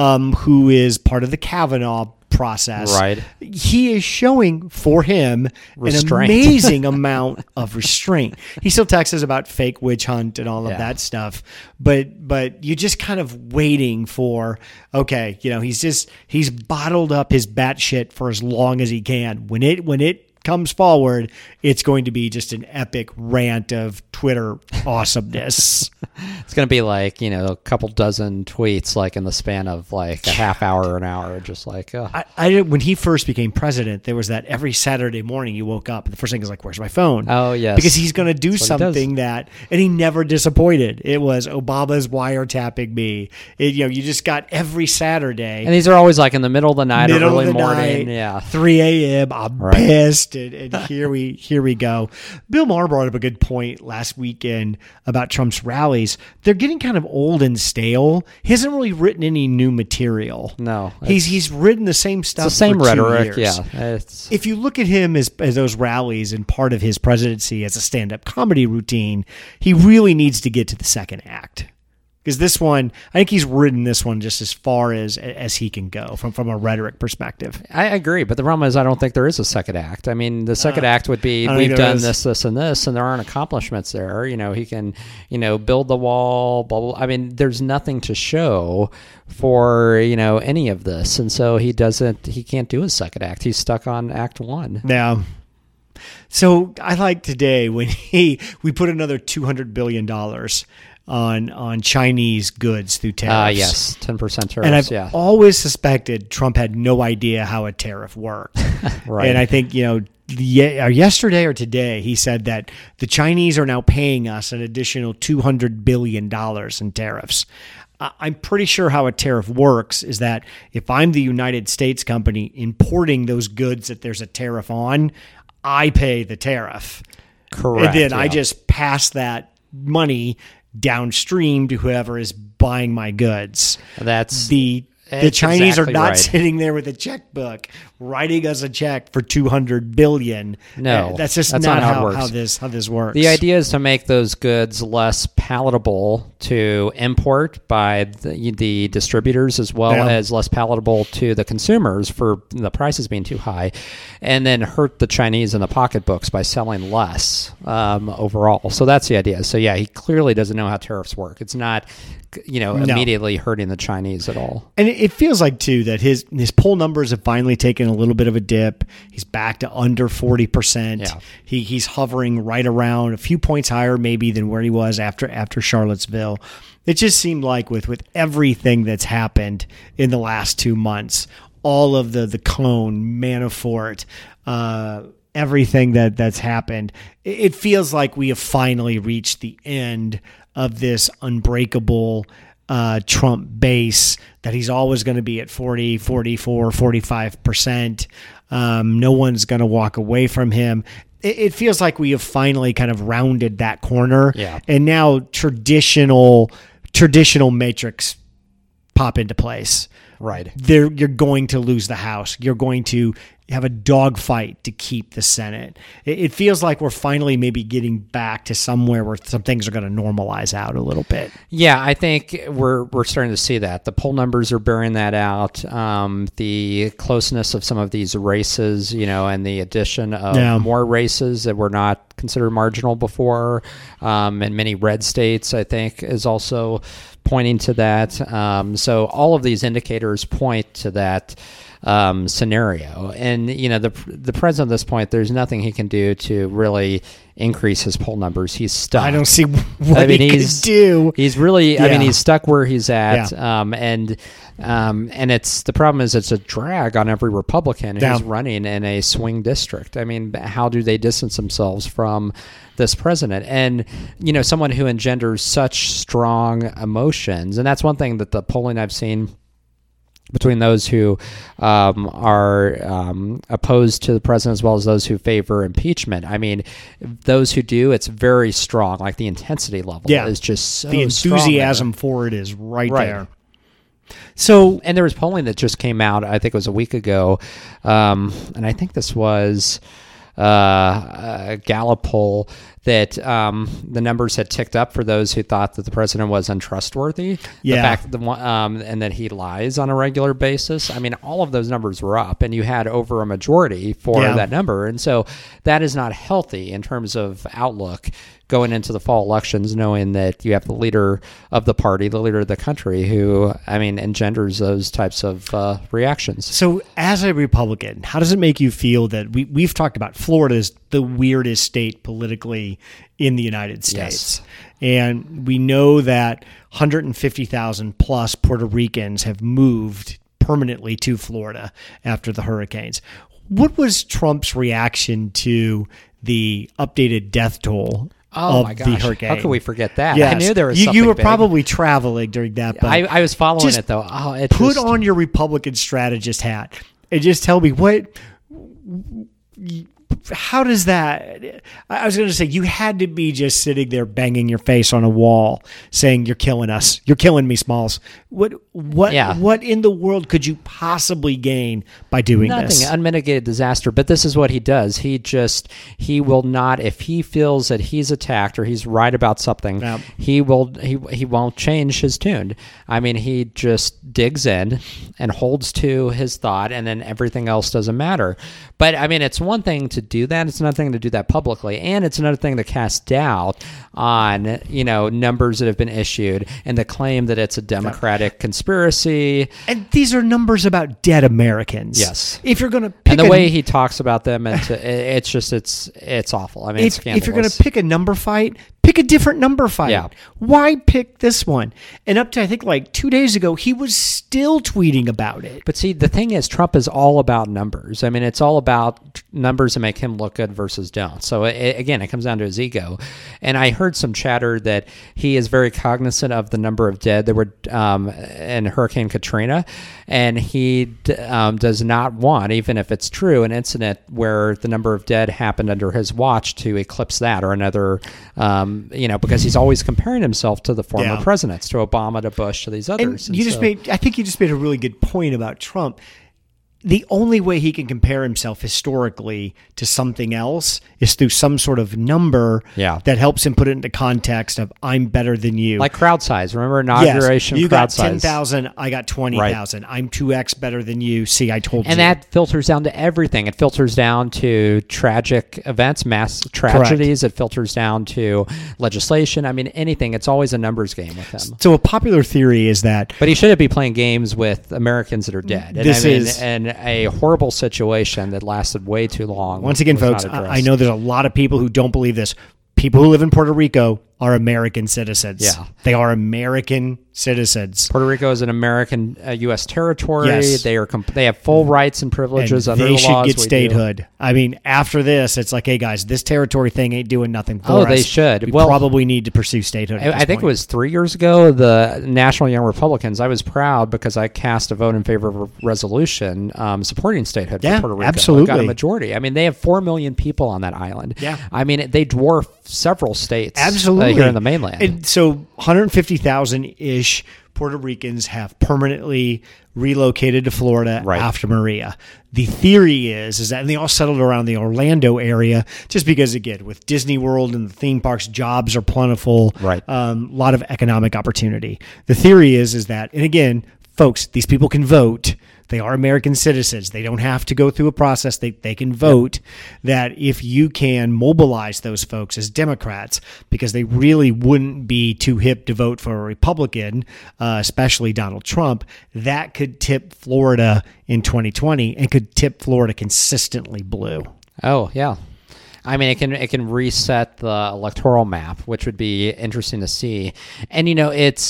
who is part of the Kavanaugh process. Right. He is showing for him restraint. An amazing amount of restraint. He still texts about fake witch hunt and all of that stuff, but you're just kind of waiting for, okay, he's bottled up his batshit for as long as he can. When it comes forward, it's going to be just an epic rant of Twitter awesomeness. It's going to be like, a couple dozen tweets, like in the span of like a half hour or an hour, just like, when he first became president, there was that every Saturday morning you woke up and the first thing is like, where's my phone? Oh, yes. Because he's going to do something and he never disappointed. It was Obama's wiretapping me. You just got every Saturday. And these are always like in the middle of the night or early morning. Yeah. 3 a.m. I'm pissed. And here we go. Bill Maher brought up a good point last weekend about Trump's rallies. They're getting kind of old and stale. He hasn't really written any new material. No, he's written the same stuff. It's the same for rhetoric. 2 years. Yeah. If you look at him as those rallies and part of his presidency as a stand-up comedy routine, he really needs to get to the second act. Because this one, I think he's written this one just as far as he can go from a rhetoric perspective. I agree, but the problem is I don't think there is a second act. I mean, the second act would be we've done this, and this, and there aren't accomplishments there. He can, build the wall, blah, blah. I mean, there's nothing to show for, any of this. And so he can't do his second act. He's stuck on act one. Yeah. So I like today when we put another $200 billion on Chinese goods through tariffs. Yes, 10% tariffs. And I've always suspected Trump had no idea how a tariff worked. Right. And I think, yesterday or today, he said that the Chinese are now paying us an additional $200 billion in tariffs. I'm pretty sure how a tariff works is that if I'm the United States company importing those goods that there's a tariff on, I pay the tariff. Correct. And then I just pass that money downstream to whoever is buying my goods. That's the Chinese are not sitting there with a checkbook writing us a check for $200 billion. No, that's just not how this works. The idea is to make those goods less palatable to import by the distributors, as well as less palatable to the consumers for the prices being too high, and then hurt the Chinese in the pocketbooks by selling less overall. So that's the idea. So yeah, he clearly doesn't know how tariffs work. It's not immediately hurting the Chinese at all. And it feels like, too, that his poll numbers have finally taken a little bit of a dip. He's back to under 40%. Yeah. He's hovering right around a few points higher maybe than where he was after Charlottesville. It just seemed like with everything that's happened in the last 2 months, all of the Cohn, Manafort, everything that's happened, it feels like we have finally reached the end of this unbreakable Trump base, that he's always going to be at 40, 44, 45%. No one's going to walk away from him. It feels like we have finally kind of rounded that corner. Yeah. And now traditional metrics pop into place. Right. You're going to lose the House. You're going to have a dogfight to keep the Senate. It feels like we're finally maybe getting back to somewhere where some things are going to normalize out a little bit. Yeah, I think we're starting to see that. The poll numbers are bearing that out. The closeness of some of these races, and the addition of more races that were not considered marginal before, in many red states, I think, is also pointing to that. So all of these indicators point to that scenario. And, the president at this point, there's nothing he can do to really increase his poll numbers. He's stuck. I don't see what he could do. He's really, he's stuck where he's at. Yeah. And the problem is it's a drag on every Republican who's running in a swing district. I mean, how do they distance themselves from this president? And, someone who engenders such strong emotions. And that's one thing that the polling I've seen between those who are opposed to the president as well as those who favor impeachment. I mean, those who do, it's very strong. Like the intensity level is just so the enthusiasm for it is right there. So, and there was polling that just came out, I think it was a week ago, and I think this was a Gallup poll that the numbers had ticked up for those who thought that the president was untrustworthy. Yeah. The fact that and that he lies on a regular basis. I mean, all of those numbers were up, and you had over a majority for that number. And so that is not healthy in terms of outlook going into the fall elections, knowing that you have the leader of the party, the leader of the country, who, engenders those types of reactions. So as a Republican, how does it make you feel that we've talked about Florida is the weirdest state politically in the United States? Yes. And we know that 150,000 plus Puerto Ricans have moved permanently to Florida after the hurricanes. What was Trump's reaction to the updated death toll? Oh my gosh! How could we forget that? Yes. I knew there was something You were big. Probably traveling during that. But I was following it though. Put on your Republican strategist hat and just tell me how does that? I was going to say you had to be just sitting there banging your face on a wall, saying "You're killing us. You're killing me, Smalls." What in the world could you possibly gain by doing this? Nothing. Unmitigated disaster. But this is what he does. He will not, if he feels that he's attacked or he's right about something, he won't change his tune. I mean, he just digs in and holds to his thought, and then everything else doesn't matter. But I mean, it's one thing to to do that. It's another thing to do that publicly. And it's another thing to cast doubt on, numbers that have been issued and the claim that it's a Democratic conspiracy. And these are numbers about dead Americans. Yes. If you're going to pick the way he talks about them, it's awful. I mean, it's scandalous. If you're going to pick a number fight, pick a different number fight. Yeah. Why pick this one? And up to, I think, like 2 days ago, he was still tweeting about it. But see, the thing is, Trump is all about numbers. I mean, it's all about numbers that make him look good versus don't. So, again, it comes down to his ego. And I heard some chatter that he is very cognizant of the number of dead that were in Hurricane Katrina. And he does not want, even if it's true, an incident where the number of dead happened under his watch to eclipse that or another, because he's always comparing himself to the former presidents, to Obama, to Bush, to these others. And I think you just made a really good point about Trump. The only way he can compare himself historically to something else is through some sort of number that helps him put it into context of I'm better than you. Like crowd size. Remember inauguration you crowd got size? 10,000, I got 20,000. Right. I'm 2x better than you. See, I told you. And that filters down to everything. It filters down to tragic events, mass tragedies. Correct. It filters down to legislation. I mean, anything. It's always a numbers game with him. So a popular theory is that... But he shouldn't be playing games with Americans that are dead. And a horrible situation that lasted way too long. Once again, folks, I know there's a lot of people who don't believe this. People who live in Puerto Rico are American citizens. Yeah. They are American citizens. Puerto Rico is an American U.S. territory. Yes. They have full rights and privileges and under the laws. They should get statehood. I mean, after this, it's like, hey, guys, this territory thing ain't doing nothing for us. Oh, they should. We probably need to pursue statehood. I think it was 3 years ago, the National Young Republicans, I was proud because I cast a vote in favor of a resolution supporting statehood for Puerto Rico. Absolutely. Got a majority. I mean, they have 4 million people on that island. Yeah. I mean, they dwarf several states absolutely here in the mainland. And so 150,000-ish Puerto Ricans have permanently relocated to Florida after Maria. The theory is that, and they all settled around the Orlando area just because, again, with Disney World and the theme parks, jobs are plentiful. Right. A lot of economic opportunity. The theory is that, and again, folks, these people can vote. They are American citizens. They don't have to go through a process. They can vote. That if you can mobilize those folks as Democrats, because they really wouldn't be too hip to vote for a Republican, especially Donald Trump, that could tip Florida in 2020 and could tip Florida consistently blue. Oh, yeah. I mean, it can reset the electoral map, which would be interesting to see. And, it's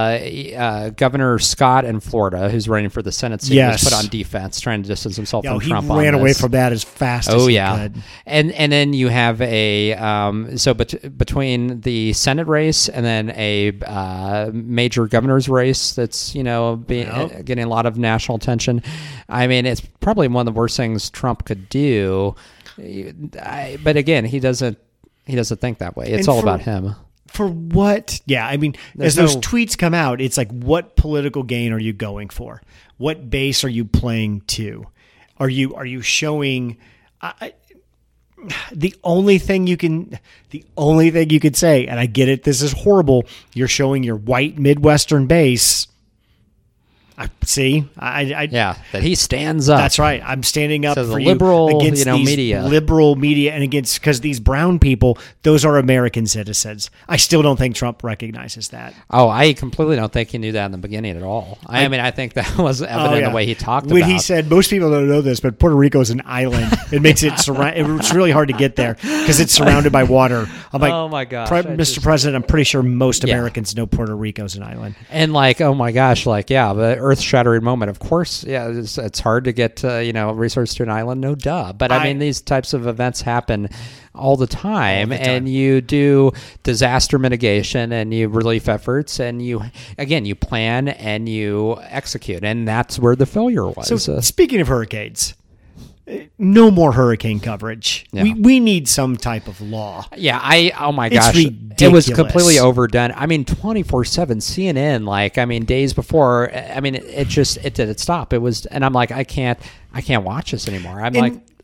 Governor Scott in Florida, who's running for the Senate seat, was put on defense, trying to distance himself from Trump on this. He ran away from that as fast as he could. And then you have between the Senate race and then a major governor's race that's, getting a lot of national attention. I mean, it's probably one of the worst things Trump could do. But again, he doesn't think that way. It's all about him. For what? Yeah, I mean, as those tweets come out, it's like, what political gain are you going for? What base are you playing to? Are you showing? The only thing you could say, and I get it, this is horrible. You're showing your white Midwestern base. That he stands up. That's right. I'm standing up for liberal, you against these media. Liberal media, and against, because these brown people, those are American citizens. I still don't think Trump recognizes that. Oh, I completely don't think he knew that in the beginning at all. I mean, I think that was evident in the way he talked about it. When he said, most people don't know this, but Puerto Rico is an island. It makes it it's really hard to get there because it's surrounded by water. I'm like, oh my gosh, Mr. President, I'm pretty sure most Americans know Puerto Rico is an island. And oh my gosh, but earth-shattering moment. Of course, it's hard to get resources to an island. No duh. But I mean, these types of events happen all the time, and you do disaster mitigation and you relief efforts, and you plan and you execute, and that's where the failure was. So speaking of hurricanes, no more hurricane coverage. Yeah. We need some type of law. Yeah, oh my gosh. It's ridiculous. It was completely overdone. I mean, 24/7 CNN, days before, it didn't stop. It was, and I'm like, I can't watch this anymore.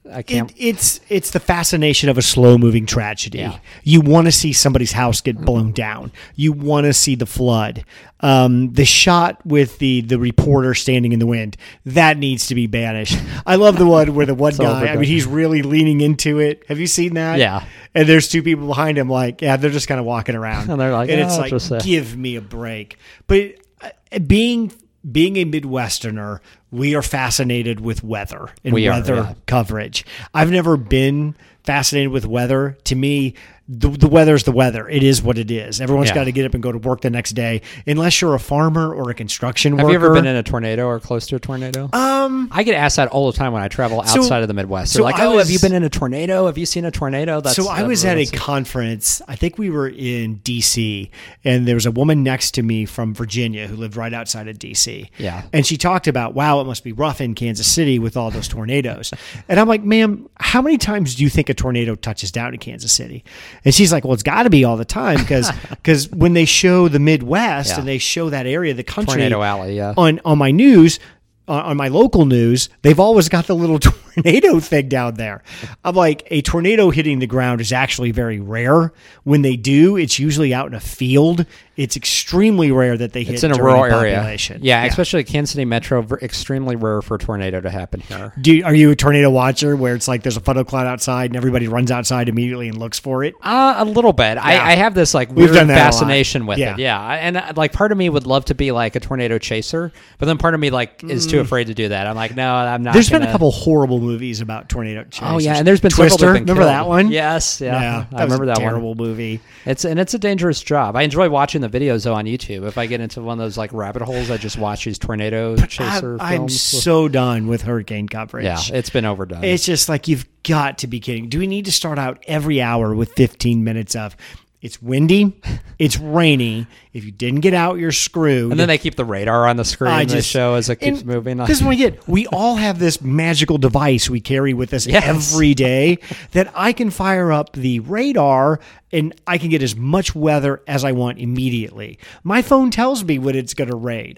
I can't. It's the fascination of a slow moving tragedy. Yeah. You want to see somebody's house get blown down. You want to see the flood. The shot with the reporter standing in the wind, that needs to be banished. I love the one where the one guy, overdone. he's really leaning into it. Have you seen that? Yeah. And there's two people behind him, they're just kind of walking around. And they're like, and "Oh, it's like, just, give me a break. But being a Midwesterner, we are fascinated with weather and weather coverage. I've never been fascinated with weather. To me, the weather's the weather. It is what it is. Everyone's got to get up and go to work the next day, unless you're a farmer or a construction worker. Have you ever been in a tornado or close to a tornado? I get asked that all the time when I travel outside of the Midwest. They're like, have you been in a tornado? Have you seen a tornado? I was at a conference. I think we were in D.C., and there was a woman next to me from Virginia who lived right outside of D.C. Yeah. And she talked about, wow, it must be rough in Kansas City with all those tornadoes. And I'm like, ma'am, how many times do you think a tornado touches down in Kansas City? And she's like, well, it's got to be all the time because when they show the Midwest and they show that area of the country, Tornado Alley, on my news, on my local news, they've always got the little tornado thing down there. I'm like, a tornado hitting the ground is actually very rare. When they do, it's usually out in a field. It's extremely rare that they hit. It's in a rural area. Population. Yeah, especially Kansas City Metro. Extremely rare for a tornado to happen here. Are you a tornado watcher where it's like there's a funnel cloud outside and everybody runs outside immediately and looks for it? A little bit. Yeah. I have this weird fascination with it. Yeah, and part of me would love to be like a tornado chaser, but then part of me is too afraid to do that. I'm like, no, I'm not. There's been a couple horrible movies about tornado chasers. Oh yeah, and there's been Twister. Several that have been Remember killed. that one? Yes, yeah. I remember that terrible one. movie. It's a dangerous job. I enjoy watching the videos though on YouTube. If I get into one of those rabbit holes, I just watch these tornado chaser films. I'm so done with hurricane coverage. Yeah, it's been overdone. It's just like, you've got to be kidding. Do we need to start out every hour with 15 minutes of it's windy, it's rainy, if you didn't get out, you're screwed. And then they keep the radar on the screen the show as it keeps moving. Because we all have this magical device we carry with us every day that I can fire up the radar and I can get as much weather as I want immediately. My phone tells me when it's going to rain.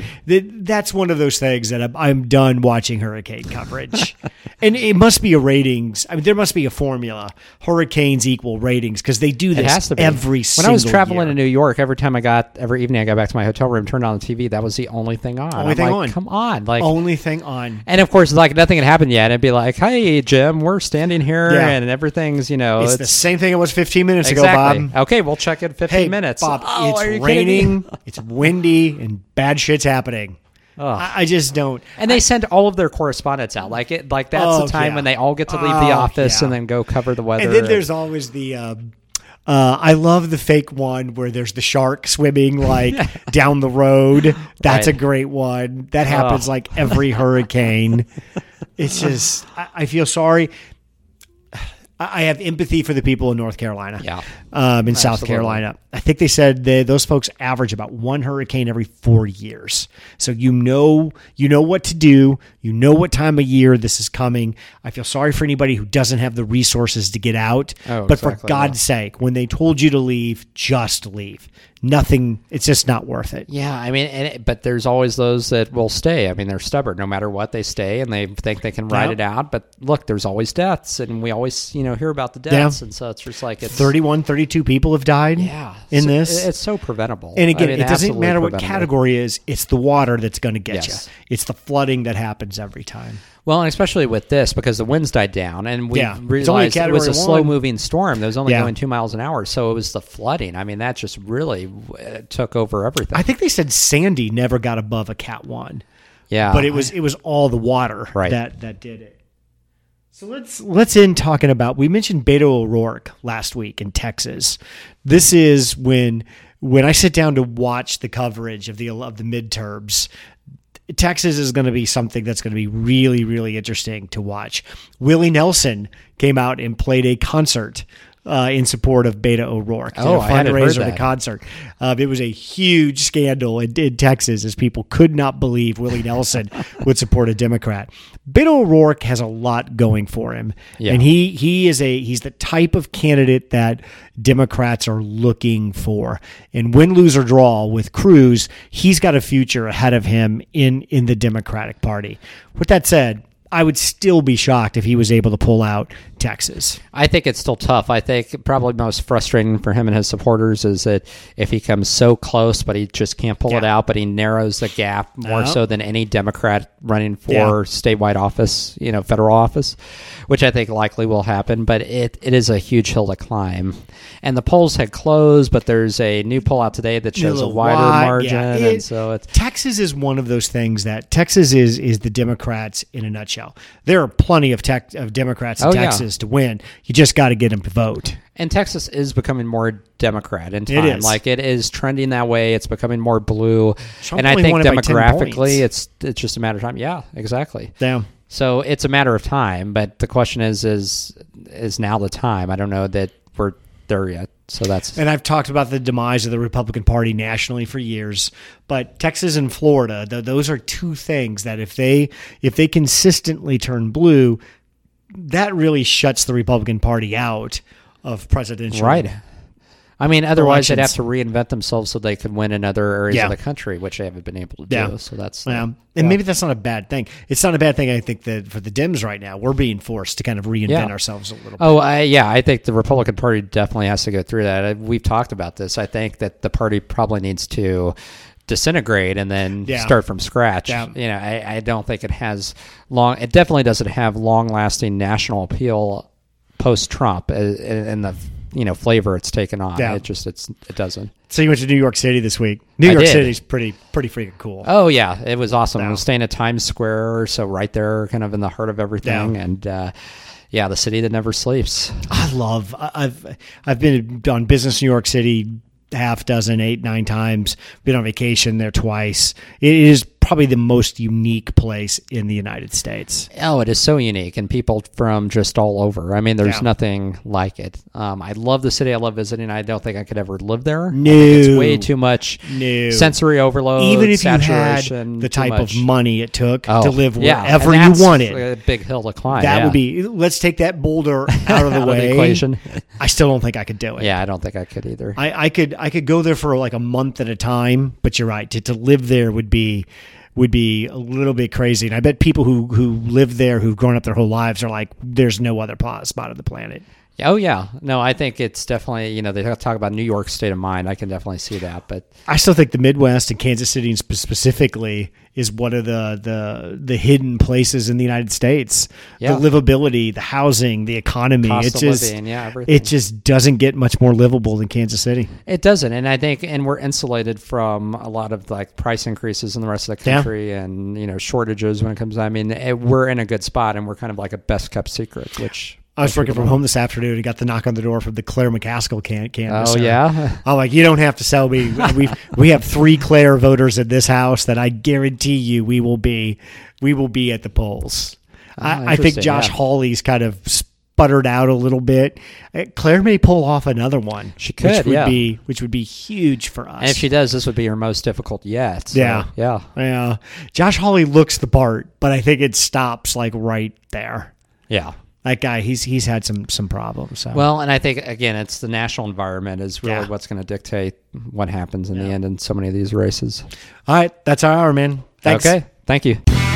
That's one of those things that I'm done watching hurricane coverage. And it must be a ratings. I mean, there must be a formula. Hurricanes equal ratings because they do this every single year. When I was traveling to New York, every evening I got back to my hotel room, turned on the TV, that was the only thing on. Come on. Only thing on. And of course, nothing had happened yet. It'd be like, hey, Jim, we're standing here and everything's, It's the same thing it was 15 minutes ago, exactly. Bob. Okay, we'll check in 15 minutes. Bob, it's raining, it's windy, and bad shit's happening. I just don't. And they send all of their correspondents out. That's the time when they all get to leave the office and then go cover the weather. And then there's always the I love the fake one where there's the shark swimming down the road. That's a great one. That happens every hurricane. It's just, I feel sorry. I have empathy for the people in North Carolina, in South Carolina. I think they said those folks average about one hurricane every 4 years. So you know what to do. You know what time of year this is coming. I feel sorry for anybody who doesn't have the resources to get out. But for God's sake, when they told you to leave, just leave. Nothing. It's just not worth it. Yeah, I mean, but there's always those that will stay. I mean, they're stubborn. No matter what, they stay and they think they can ride it out. But look, there's always deaths, and we always hear about the deaths, and so it's just 31, 32 people have died. In this, it's so preventable. And again, it doesn't matter what category it is. It's the water that's going to get you. It's the flooding that happens every time. Well, and especially with this, because the winds died down, and we realized it was a slow-moving storm that was only going 2 miles an hour, so it was the flooding. I mean, that just really took over everything. I think they said Sandy never got above a Cat 1. Yeah. But it was all the water that did it. So let's end talking about, we mentioned Beto O'Rourke last week in Texas. This is when I sit down to watch the coverage of the midterms, Texas is going to be something that's going to be really, really interesting to watch. Willie Nelson came out and played a concert in support of Beto O'Rourke. I hadn't heard that. The concert. It was a huge scandal in Texas as people could not believe Willie Nelson would support a Democrat. Beto O'Rourke has a lot going for him, and he's the type of candidate that Democrats are looking for. And win, lose, or draw with Cruz, he's got a future ahead of him in the Democratic Party. With that said, I would still be shocked if he was able to pull out Texas. I think it's still tough. I think probably most frustrating for him and his supporters is that if he comes so close, but he just can't pull it out, but he narrows the gap more so than any Democrat running for statewide office, federal office, which I think likely will happen. But it is a huge hill to climb. And the polls had closed, but there's a new poll out today that shows a wider margin. And so it's Texas is one of those things that Texas is the Democrats in a nutshell. There are plenty of Democrats in Texas to win. You just got to get them to vote. And Texas is becoming more Democrat in time. It is trending that way. It's becoming more blue. Trump and I think demographically, it's just a matter of time. Yeah, exactly. Damn. So it's a matter of time. But the question is now the time? I don't know that we're there yet. So and I've talked about the demise of the Republican Party nationally for years, but Texas and Florida, those are two things that if they consistently turn blue, that really shuts the Republican Party out of presidential. Right. I mean, otherwise they'd have to reinvent themselves so they could win in other areas of the country, which they haven't been able to do. So that's and maybe that's not a bad thing. It's not a bad thing. I think that for the Dems right now, we're being forced to kind of reinvent ourselves a little bit. I think the Republican Party definitely has to go through that. We've talked about this. I think that the party probably needs to disintegrate and then start from scratch. I don't think it has it definitely doesn't have long-lasting national appeal post-Trump and the flavor it's taken on. It doesn't. So you went to New York City this week. New York City's pretty freaking cool. Oh yeah, it was awesome. I was staying at Times Square, so right there, kind of in the heart of everything, and the city that never sleeps. I've been on business in New York City half dozen, 8-9 times. Been on vacation there twice. It is probably the most unique place in the United States. Oh, it is so unique, and people from just all over. I mean, there's nothing like it. I love the city. I love visiting. I don't think I could ever live there. No. I think it's way too much sensory overload, even if saturation, you had the type of money it took to live wherever you wanted. A big hill to climb. That would be, let's take that boulder out of the way. The equation. I still don't think I could do it. Yeah, I don't think I could either. I could go there for like a month at a time, but you're right. To live there would be a little bit crazy. And I bet people who live there, who've grown up their whole lives, are like, there's no other spot on the planet. Oh, yeah. No, I think it's definitely, they talk about New York state of mind. I can definitely see that. But I still think the Midwest and Kansas City specifically is one of the hidden places in the United States. Yeah. The livability, the housing, the economy. Cost of living, everything. It just doesn't get much more livable than Kansas City. It doesn't. And I think, we're insulated from a lot of like price increases in the rest of the country and, shortages when it comes to, we're in a good spot and we're kind of like a best kept secret, which... I was working from home this afternoon and got the knock on the door from the Claire McCaskill campus. Oh, yeah? I'm like, you don't have to sell me. We have 3 Claire voters in this house that I guarantee you we will be at the polls. I think Josh Hawley's kind of sputtered out a little bit. Claire may pull off another one. She could, which would be huge for us. And if she does, this would be her most difficult yet. So, yeah. Josh Hawley looks the part, but I think it stops like right there. Yeah. That guy, he's had some problems. So. Well, and I think, again, it's the national environment is really what's going to dictate what happens in the end in so many of these races. All right. That's our hour, man. Thanks. Okay. Thank you.